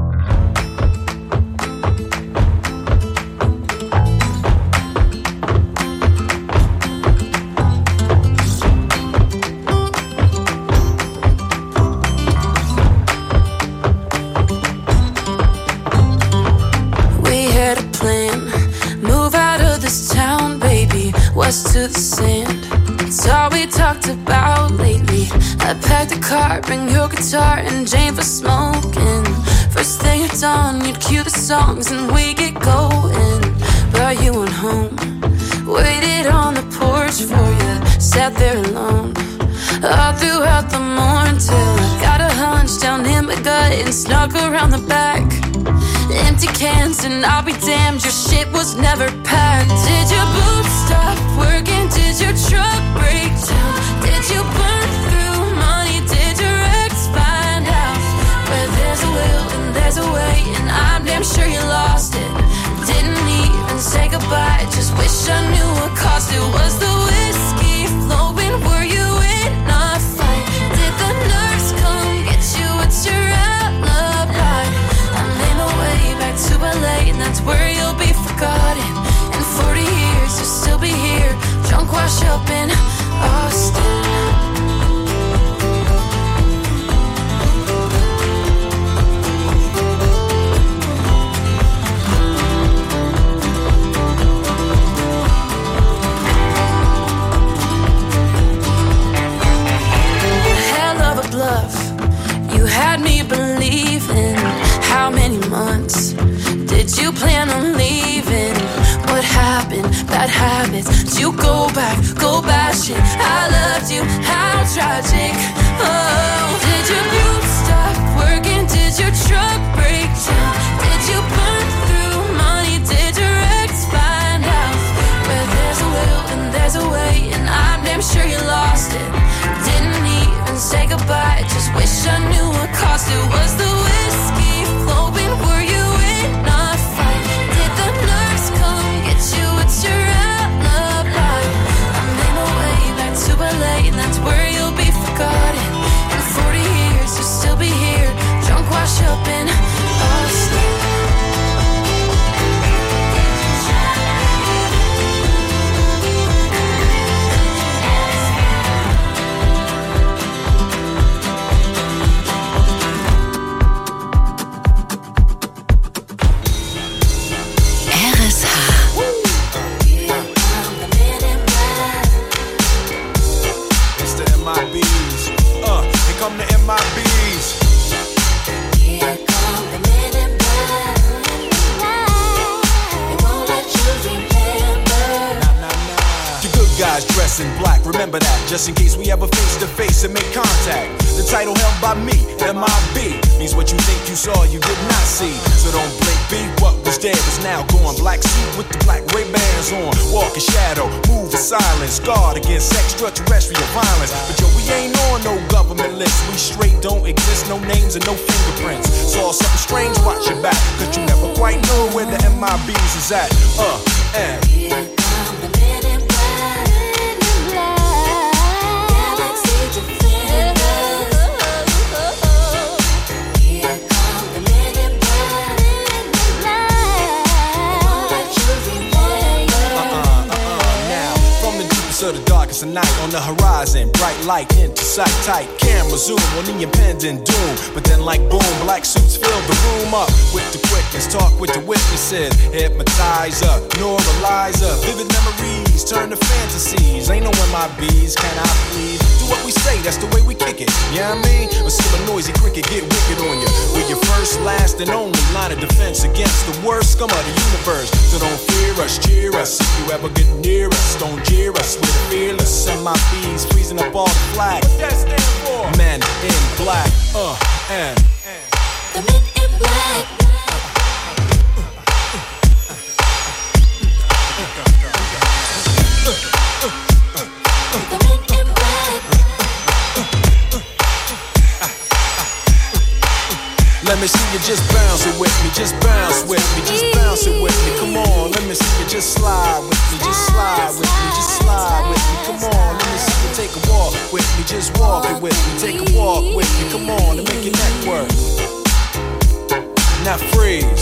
West to the sand. It's all we talked about lately. I packed a car, bring your guitar and Jane for smoking. First thing at dawn, you'd cue the songs and we get going. But you went home, waited on the porch for you, sat there alone all throughout the morning till I got a hunch down in my gut and snuck around the back. Empty cans and I'll be damned, your shit was never packed. Did your boots stop working? Did your truck break down? Did you burn through money? Did your ex find out? Where there's a will and there's a way, and I'm damn sure you lost it. Didn't even say goodbye, just wish I knew what cost it. Was the whiskey flowing? Were you in a fight? Did the nurse come get you? It's your alibi. To LA, and that's where you'll be forgotten. In 40 years, you'll still be here, drunk, washed up in Austin. Hell of a bluff, you had me believing. How many months did you plan on leaving? What happened? Bad habits. Did you go back? Go bashing. I loved you. How tragic. Oh, did your boots stop working? Did your truck break down? Did you burn through money? Did your ex find out? Where there's a will and there's a way, and I'm damn sure you lost it. Didn't even say goodbye. Just wish I knew what cost it. Was the whiskey flowing? Were you in a fight? Did the nurse come get you? It's your alibi. I made my way back to LA, and that's where you'll be forgotten. In 40 years, you'll still be here, drunk, washed up in Austin. In black, remember that, just in case we ever face to face and make contact. The title held by me, MIB, means what you think you saw, you did not see. So don't blink, be what was dead is now gone. Black suit with the black Ray-Bans on, walk in shadow, move in silence, guard against extraterrestrial violence. But yo, we ain't on no government list, we straight don't exist, no names and no fingerprints. Saw something strange, watch your back, cause you never quite know where the MIBs is at. And of the darkest of night, on the horizon, bright light into sight, tight camera zoom on the impending doom. But then like boom, black suits fill the room up with the quickness, talk with the witnesses, hypnotizer, neuralizer, vivid memories turn to fantasies. Ain't no MIBs, can I please? Do what we say, that's the way we kick it. Yeah, I mean, or see a noisy cricket get wicked on you. We're your first, last, and only line of defense against the worst scum of the universe. So don't fear us, cheer us. If you ever get near us, don't jeer us. We're the fearless. MIBs freezing up all the flag. What that stand for? Men in black. And the men in black. let me see you just bounce it with me, just bounce with me, just bounce it with me. Come on, let me see you just slide with me, just slide with me, just slide with me. Come on, let me see you take a walk with me, just walk it with me, take a walk with me. Come on, and make your neck work. Now freeze.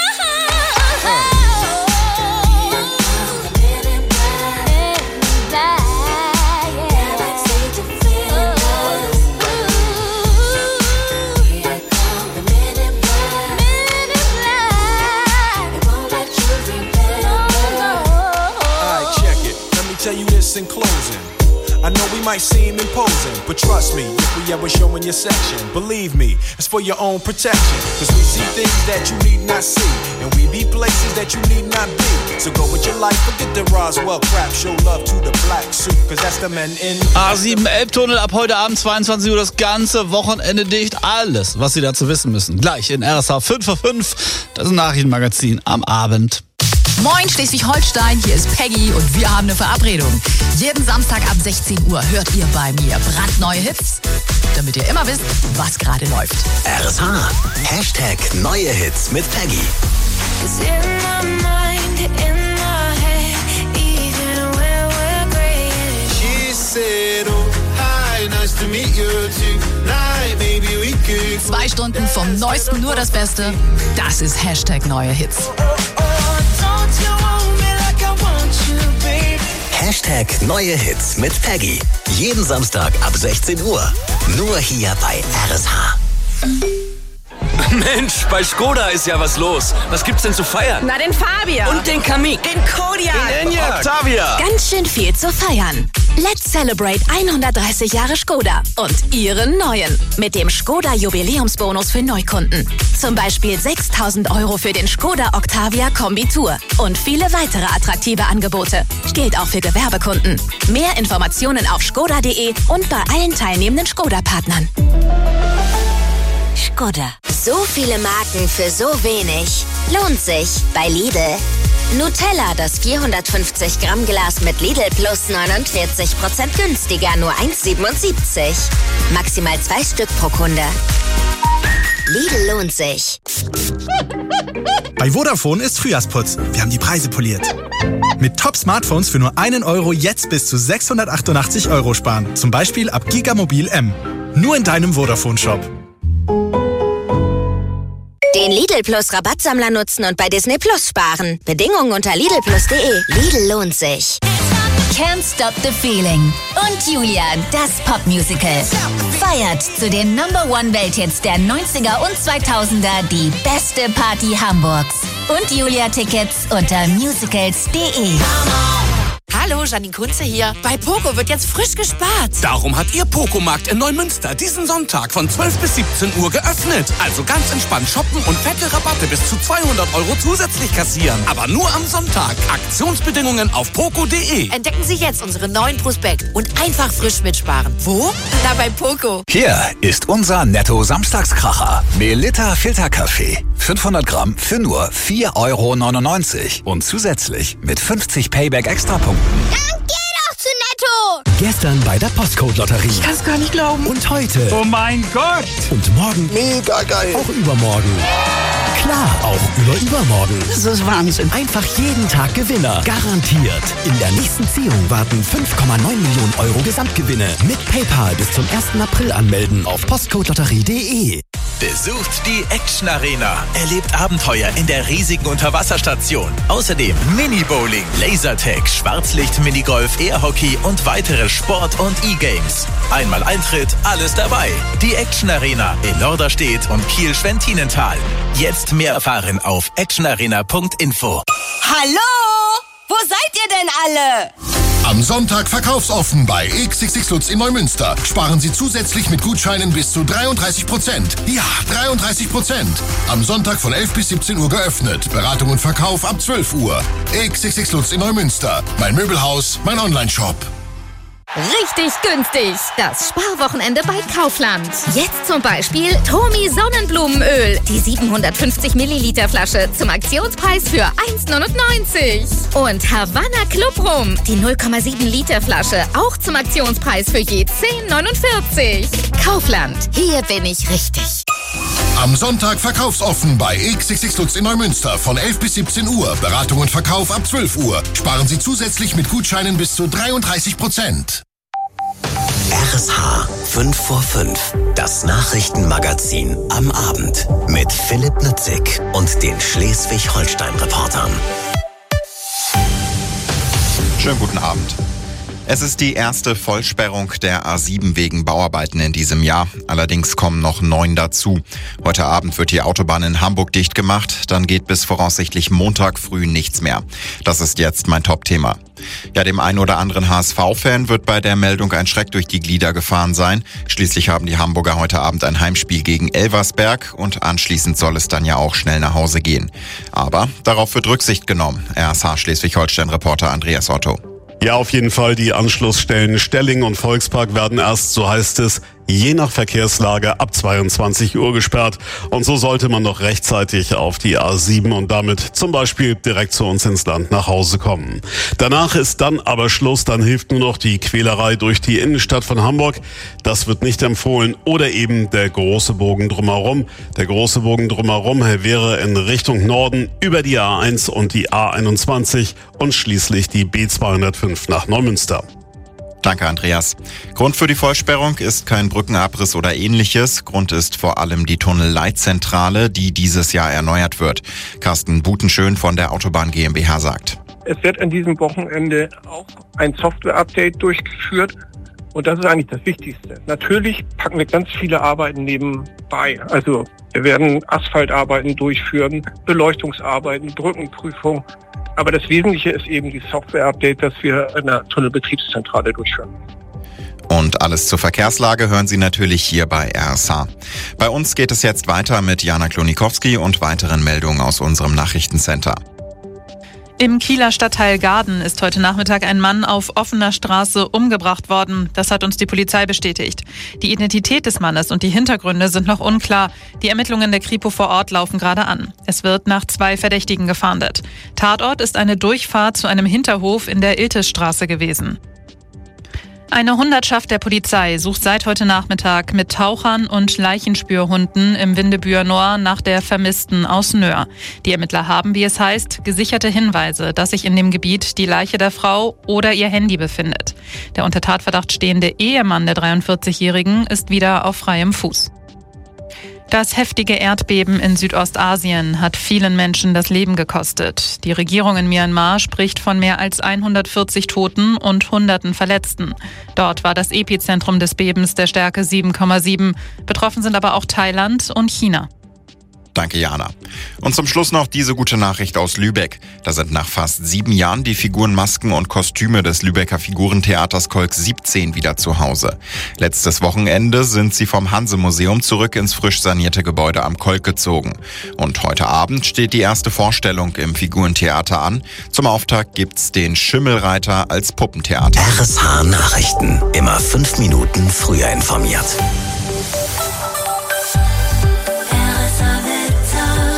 Tell you this in closing. I know we might seem imposing, but trust me, if we ever show in your section, believe me, it's for your own protection. Cause we see things that you need not see, and we be places that you need not be. So go with your life, forget the Roswell crap, show love to the black suit, cause that's the men in A7 Elbtunnel ab heute Abend 22 Uhr, das ganze Wochenende dicht. Alles, was Sie dazu wissen müssen, gleich in RSH 5 vor 5, das Nachrichtenmagazin am Abend. Moin Schleswig-Holstein, hier ist Peggy und wir haben eine Verabredung. Jeden Samstag ab 16 Uhr hört ihr bei mir brandneue Hits, damit ihr immer wisst, was gerade läuft. RSH. Hashtag neue Hits mit Peggy. Zwei Stunden vom Neuesten, nur das Beste. Das ist Hashtag neue Hits. Hashtag neue Hits mit Peggy. Jeden Samstag ab 16 Uhr. Nur hier bei RSH. Mensch, bei Skoda ist ja was los. Was gibt's denn zu feiern? Na, den Fabia. Und den Kamiq. Den Kodiaq. Den Enyaq. Octavia. Ganz schön viel zu feiern. Let's celebrate 130 Jahre Skoda und ihren neuen. Mit dem Skoda Jubiläumsbonus für Neukunden. Zum Beispiel 6.000 € für den Skoda Octavia Kombi Tour. Und viele weitere attraktive Angebote. Gilt auch für Gewerbekunden. Mehr Informationen auf skoda.de und bei allen teilnehmenden Skoda-Partnern. Skoda. So viele Marken für so wenig. Lohnt sich bei Lidl. Nutella, das 450 Gramm Glas mit Lidl Plus 49% günstiger, nur 1,77. Maximal 2 Stück pro Kunde. Lidl lohnt sich. Bei Vodafone ist Frühjahrsputz. Wir haben die Preise poliert. Mit Top-Smartphones für nur 1 € jetzt bis zu 688 € sparen. Zum Beispiel ab Gigamobil M. Nur in deinem Vodafone-Shop. Den Lidl Plus Rabattsammler nutzen und bei Disney Plus sparen. Bedingungen unter lidlplus.de. Lidl lohnt sich. Can't Stop the Feeling. Und Julian, das Popmusical. Feiert zu den #1 Welthits der 90er und 2000er die beste Party Hamburgs. Und Julia-Tickets unter musicals.de. Hallo, Janine Kunze hier. Bei Poco wird jetzt frisch gespart. Darum hat Ihr Poco-Markt in Neumünster diesen Sonntag von 12 bis 17 Uhr geöffnet. Also ganz entspannt shoppen und fette Rabatte bis zu 200 € zusätzlich kassieren. Aber nur am Sonntag. Aktionsbedingungen auf poco.de. Entdecken Sie jetzt unseren neuen Prospekt und einfach frisch mitsparen. Wo? Na, bei Poco. Hier ist unser Netto-Samstagskracher. Melita Filterkaffee. 500 Gramm für nur 4,99 € und zusätzlich mit 50 Payback-Extrapunkten. Dann geh doch zu Netto! Gestern bei der Postcode-Lotterie. Ich kann's gar nicht glauben. Und heute. Oh mein Gott! Und morgen. Mega geil. Auch übermorgen. Klar, auch übermorgen. Das ist Wahnsinn. Einfach jeden Tag Gewinner. Garantiert. In der nächsten Ziehung warten 5,9 Millionen € Gesamtgewinne. Mit PayPal bis zum 1. April anmelden auf postcodelotterie.de. Besucht die Action Arena. Erlebt Abenteuer in der riesigen Unterwasserstation. Außerdem Mini-Bowling, Lasertag, Schwarzlicht-Minigolf, Airhockey und weitere Sport- und E-Games. Einmal Eintritt, alles dabei. Die Action Arena in Norderstedt und Kiel-Schwentinental. Jetzt mehr erfahren auf actionarena.info. Hallo? Wo seid ihr denn alle? Am Sonntag verkaufsoffen bei XXX Lutz in Neumünster. Sparen Sie zusätzlich mit Gutscheinen bis zu 33%. Ja, 33%. Am Sonntag von 11 bis 17 Uhr geöffnet. Beratung und Verkauf ab 12 Uhr. XXX Lutz in Neumünster. Mein Möbelhaus, mein Onlineshop. Richtig günstig. Das Sparwochenende bei Kaufland. Jetzt zum Beispiel Tomi Sonnenblumenöl. Die 750 Milliliter Flasche zum Aktionspreis für 1,99. Und Havanna Club Rum. Die 0,7 Liter Flasche auch zum Aktionspreis für je 10,49. Kaufland. Hier bin ich richtig. Am Sonntag verkaufsoffen bei XXX Lutz in Neumünster von 11 bis 17 Uhr. Beratung und Verkauf ab 12 Uhr. Sparen Sie zusätzlich mit Gutscheinen bis zu 33%. RSH 5 vor 5. Das Nachrichtenmagazin am Abend. Mit Philipp Nützig und den Schleswig-Holstein-Reportern. Schönen guten Abend. Es ist die erste Vollsperrung der A7 wegen Bauarbeiten in diesem Jahr. Allerdings kommen noch 9 dazu. Heute Abend wird die Autobahn in Hamburg dicht gemacht. Dann geht bis voraussichtlich Montag früh nichts mehr. Das ist jetzt mein Top-Thema. Ja, dem einen oder anderen HSV-Fan wird bei der Meldung ein Schreck durch die Glieder gefahren sein. Schließlich haben die Hamburger heute Abend ein Heimspiel gegen Elversberg und anschließend soll es dann ja auch schnell nach Hause gehen. Aber darauf wird Rücksicht genommen. RSH Schleswig-Holstein-Reporter Andreas Otto. Ja, auf jeden Fall. Die Anschlussstellen Stelling und Volkspark werden erst, so heißt es, je nach Verkehrslage ab 22 Uhr gesperrt. Und so sollte man noch rechtzeitig auf die A7 und damit zum Beispiel direkt zu uns ins Land nach Hause kommen. Danach ist dann aber Schluss. Dann hilft nur noch die Quälerei durch die Innenstadt von Hamburg. Das wird nicht empfohlen. Oder eben der große Bogen drumherum. Der große Bogen drumherum wäre in Richtung Norden über die A1 und die A21 und schließlich die B205 nach Neumünster. Danke, Andreas. Grund für die Vollsperrung ist kein Brückenabriss oder ähnliches. Grund ist vor allem die Tunnelleitzentrale, die dieses Jahr erneuert wird. Carsten Butenschön von der Autobahn GmbH sagt: Es wird an diesem Wochenende auch ein Software-Update durchgeführt. Und das ist eigentlich das Wichtigste. Natürlich packen wir ganz viele Arbeiten nebenbei. Also wir werden Asphaltarbeiten durchführen, Beleuchtungsarbeiten, Brückenprüfung. Aber das Wesentliche ist eben die Software-Update, das wir in der Tunnelbetriebszentrale durchführen. Und alles zur Verkehrslage hören Sie natürlich hier bei RSH. Bei uns geht es jetzt weiter mit Jana Klonikowski und weiteren Meldungen aus unserem Nachrichtencenter. Im Kieler Stadtteil Gaden ist heute Nachmittag ein Mann auf offener Straße umgebracht worden. Das hat uns die Polizei bestätigt. Die Identität des Mannes und die Hintergründe sind noch unklar. Die Ermittlungen der Kripo vor Ort laufen gerade an. Es wird nach 2 Verdächtigen gefahndet. Tatort ist eine Durchfahrt zu einem Hinterhof in der Iltesstraße gewesen. Eine Hundertschaft der Polizei sucht seit heute Nachmittag mit Tauchern und Leichenspürhunden im Windebüer Nord nach der Vermissten aus Nöhr. Die Ermittler haben, wie es heißt, gesicherte Hinweise, dass sich in dem Gebiet die Leiche der Frau oder ihr Handy befindet. Der unter Tatverdacht stehende Ehemann der 43-Jährigen ist wieder auf freiem Fuß. Das heftige Erdbeben in Südostasien hat vielen Menschen das Leben gekostet. Die Regierung in Myanmar spricht von mehr als 140 Toten und Hunderten Verletzten. Dort war das Epizentrum des Bebens der Stärke 7,7. Betroffen sind aber auch Thailand und China. Danke, Jana. Und zum Schluss noch diese gute Nachricht aus Lübeck. Da sind nach fast 7 Jahren die Figuren, Masken und Kostüme des Lübecker Figurentheaters Kolk 17 wieder zu Hause. Letztes Wochenende sind sie vom Hanse-Museum zurück ins frisch sanierte Gebäude am Kolk gezogen. Und heute Abend steht die erste Vorstellung im Figurentheater an. Zum Auftakt gibt's den Schimmelreiter als Puppentheater. RSH Nachrichten. Immer 5 Minuten früher informiert. Da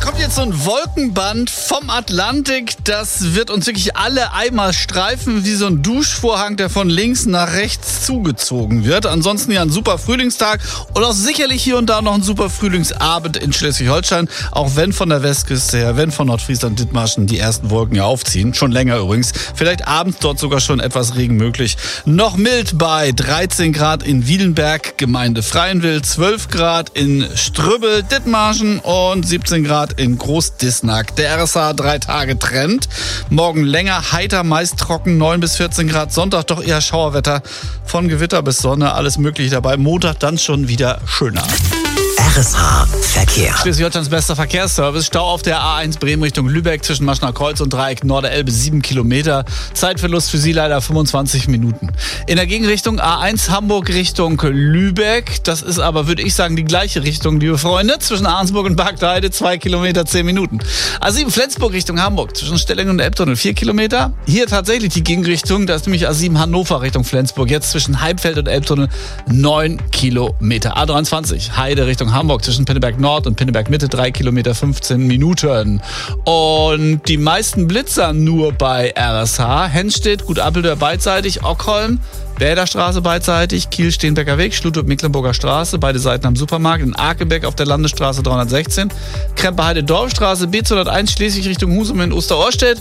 kommt jetzt so ein Wolkenband vom Atlantik. Das wird uns wirklich alle einmal streifen, wie so ein Duschvorhang, der von links nach rechts zugezogen wird. Ansonsten ja ein super Frühlingstag und auch sicherlich hier und da noch ein super Frühlingsabend in Schleswig-Holstein. Auch wenn von der Westküste her, wenn von Nordfriesland, Dithmarschen die ersten Wolken ja aufziehen. Schon länger übrigens. Vielleicht abends dort sogar schon etwas Regen möglich. Noch mild bei 13 Grad in Wielenberg, Gemeinde Freienwil, 12 Grad in Strübbel, Dithmarschen und 17 Grad in Großdisnack. Der RSA 3-Tage-Trend. Morgen länger, heiter, meist trocken, 9 bis 14 Grad. Sonntag doch eher Schauerwetter. Von Gewitter bis Sonne, alles mögliche dabei. Montag dann schon wieder schöner. RSA Verkehr. Schleswig-Holsteins bester Verkehrsservice. Stau auf der A1 Bremen Richtung Lübeck zwischen Maschner Kreuz und Dreieck Norderelbe 7 Kilometer. Zeitverlust für Sie leider 25 Minuten. In der Gegenrichtung A1 Hamburg Richtung Lübeck. Das ist aber, würde ich sagen, die gleiche Richtung, liebe Freunde. Zwischen Ahrensburg und Bargteheide 2 Kilometer 10 Minuten. A7 Flensburg Richtung Hamburg zwischen Stellingen und Elbtunnel 4 Kilometer. Hier tatsächlich die Gegenrichtung. Da ist nämlich A7 Hannover Richtung Flensburg. Jetzt zwischen Heimfeld und Elbtunnel 9 Kilometer. A23 Heide Richtung Hamburg zwischen Pinneberg Nord und Pinneberg Mitte 3 Kilometer 15 Minuten. Und die meisten Blitzer nur bei RSH. Hennstedt, Gut Appeldörr beidseitig, Ockholm, Bäderstraße beidseitig, Kiel Steenbecker Weg, Schluthof-Mecklenburger Straße, beide Seiten am Supermarkt, in Akebeck auf der Landesstraße 316, Kremperheide Dorfstraße, B201 Schleswig Richtung Husum in Osterorstedt,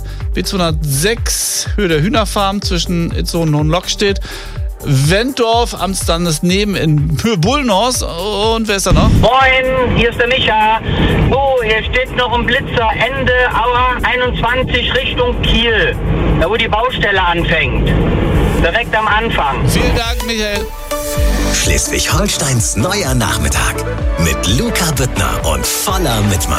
B206 Höhe der Hühnerfarm zwischen Itzehoe und Hohenlockstedt, Wentorf, Amtslandesneben in Höhe Bullnhorst. Und wer ist da noch? Moin, hier ist der Micha. Oh, hier steht noch ein Blitzer. Ende Auer 21 Richtung Kiel. Da wo die Baustelle anfängt. Direkt am Anfang. Vielen Dank, Michael. Schleswig-Holsteins neuer Nachmittag. Mit Luca Büttner und voller Mitmacht.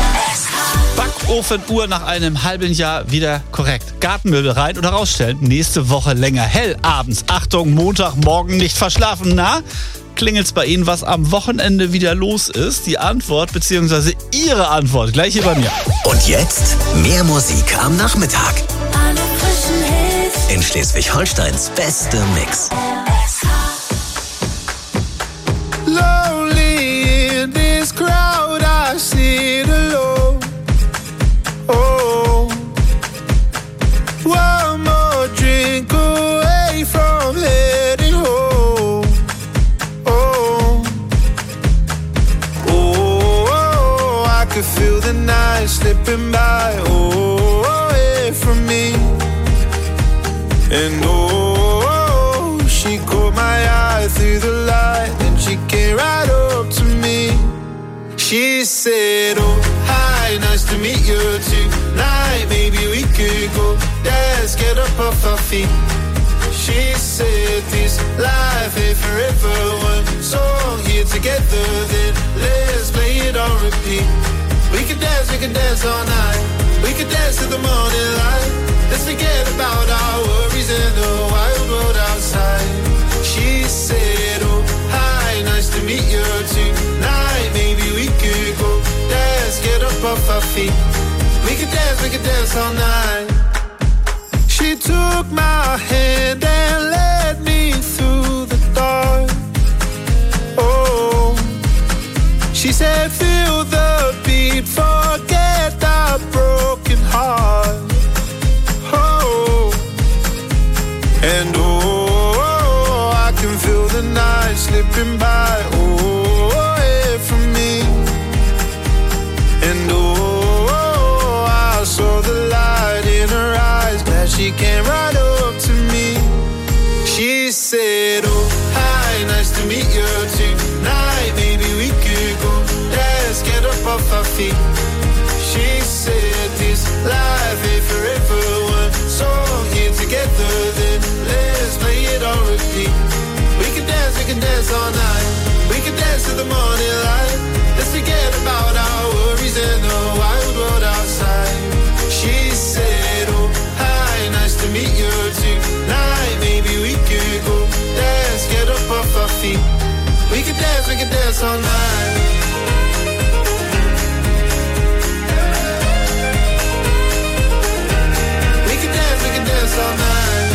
Backofenuhr nach einem halben Jahr wieder korrekt. Gartenmöbel rein oder rausstellen. Nächste Woche länger hell abends. Achtung, Montagmorgen nicht verschlafen. Na, klingelt's bei Ihnen, was am Wochenende wieder los ist? Die Antwort bzw. Ihre Antwort gleich hier bei mir. Und jetzt mehr Musik am Nachmittag. In Schleswig-Holsteins beste Mix. Lonely in this crowd, I sit alone. Oh, one more drink away from heading home. Oh, oh, I could feel the night slipping by. Oh, away from me. And oh, she caught my eye through the light, and she came right up to me. She said, oh, hi, nice to meet you tonight. Maybe we could go dance, get up off our feet. She said, this life ain't forever. One song here together, then let's play it on repeat. We could dance all night. We could dance to the morning light. Let's forget about our worries in the wild world outside. She said, oh, hi, nice to meet you tonight. Maybe we could go dance, get up off our feet. We could dance all night. She took my hand and led me through the dark. Oh, she said, feel the beat, forget that broken heart. Oh, and oh, I can feel the night slipping by. Oh, away from me. And oh, I saw the light in her eyes. Glad she came right up to me. She said, oh, hi, nice to meet you tonight. Maybe we could go dance, get up off our feet. She said, this life ain't forever. One song here together, then let's play it on repeat. We can dance all night. We can dance to the morning light. Let's forget about our worries and the wild world outside. She said, oh, hi, nice to meet you tonight. Maybe we could go dance, get up off our feet. We can dance all night. We can dance all night.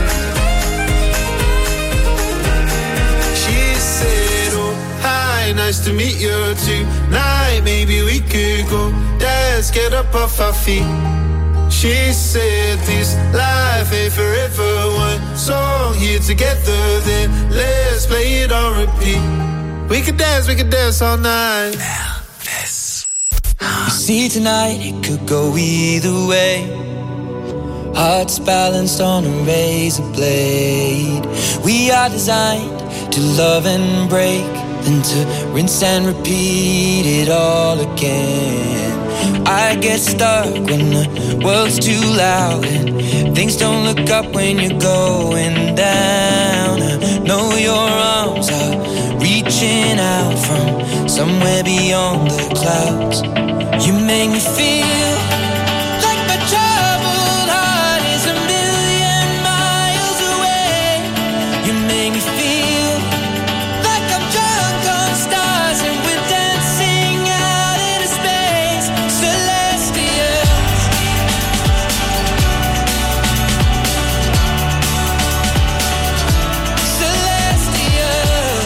She said, oh, hi, nice nice to meet you tonight. Maybe we could go dance, get up off our feet. She said this life ain't forever. One song here together, then let's play it on repeat. We could dance all night. You see tonight it could go either way. Hearts balanced on a razor blade. We are designed to love and break, then to rinse and repeat it all again. I get stuck when the world's too loud and things don't look up when you're going down. I know your arms are reaching out from somewhere beyond the clouds. You make me feel like my troubled heart is a million miles away. You make me feel like I'm drunk on stars and we're dancing out into space. Celestial. Celestial.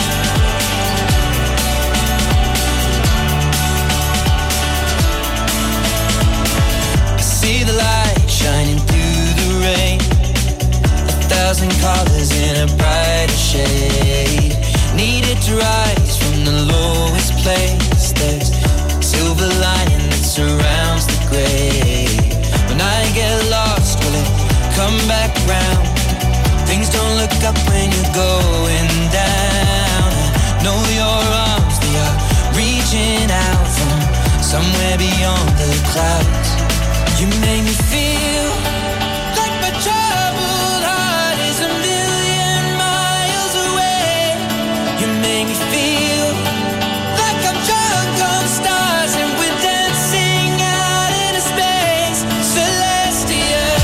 I see the light shining through the rain. 1,000 colors in a brighter shade. Needed to rise from the lowest place. There's silver lining that surrounds the gray. When I get lost, will it come back round? Things don't look up when you're going down. I know your arms, they are reaching out from somewhere beyond the clouds. You make me feel like my troubled heart is a million miles away. You make me feel like I'm drunk on stars and we're dancing out into space. Celestial.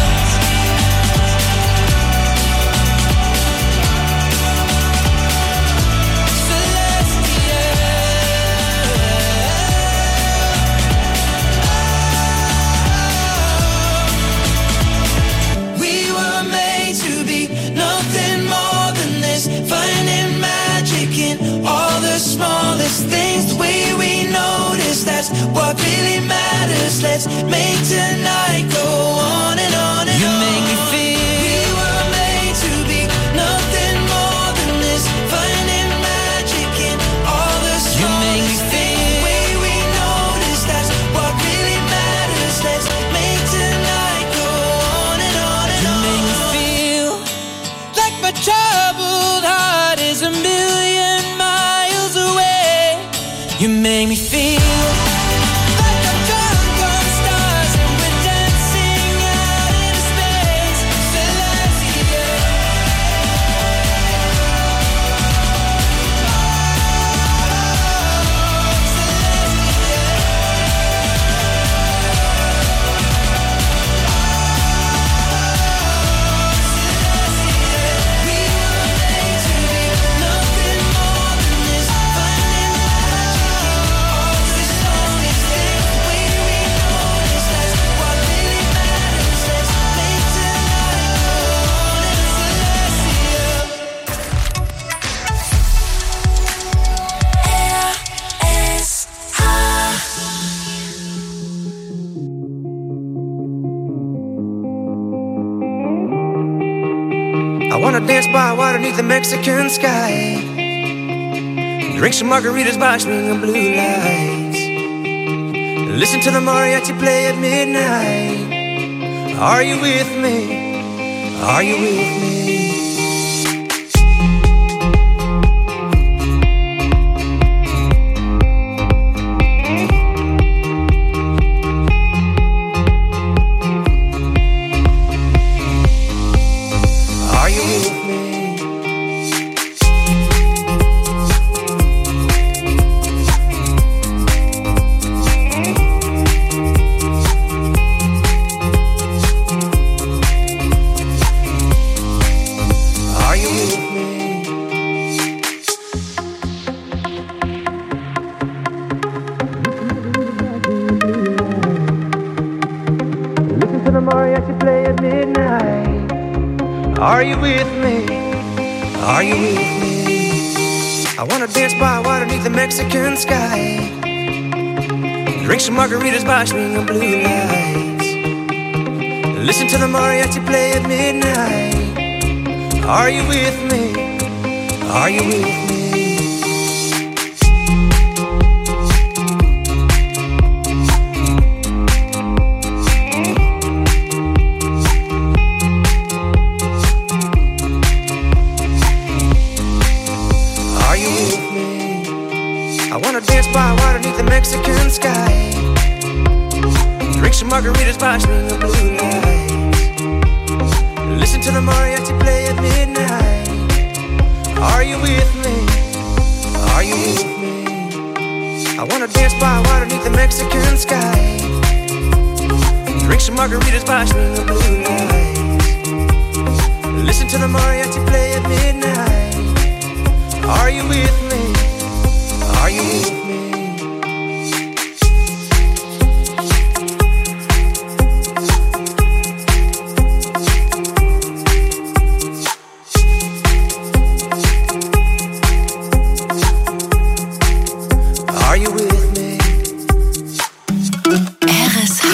We were made to be nothing more than this. Finding magic in all the smallest things. The way we notice, that's what really matters. Let's make tonight go on and on and on. You make me feel we were made to be nothing more than this. Finding magic in all the smallest things. The way we notice, that's what really matters. Let's make tonight go on and on and on. You make me feel like my troubled heart is a million miles away. You make me feel like I'm drunk on stars and we're dancing out into space. Celestial. We were made to be nothing more than this. Finding magic in all the smallest things. The way we notice, that's what really matters. Let's make tonight go on and celestial. I wanna dance by water beneath the Mexican sky. Drink some margaritas by swinging blue lights. Listen to the mariachi play at midnight. Are you with me? Are you with me? Are you with me? Are you with me? Listen to the mariachi play at midnight. Are you with me? Are you with me? I wanna dance by water beneath the Mexican sky. Drink some margaritas by swinging blue lights. Listen to the mariachi play at midnight. Are you with me? Are you with me? By water beneath the Mexican sky. Drink some margaritas by swinging blue lights. Listen to the mariachi play at midnight. Are you with me? Are you with me? I wanna dance by water beneath the Mexican sky. Drink some margaritas by swinging blue lights. Listen to the mariachi play at midnight. Are you with me? Are you with me?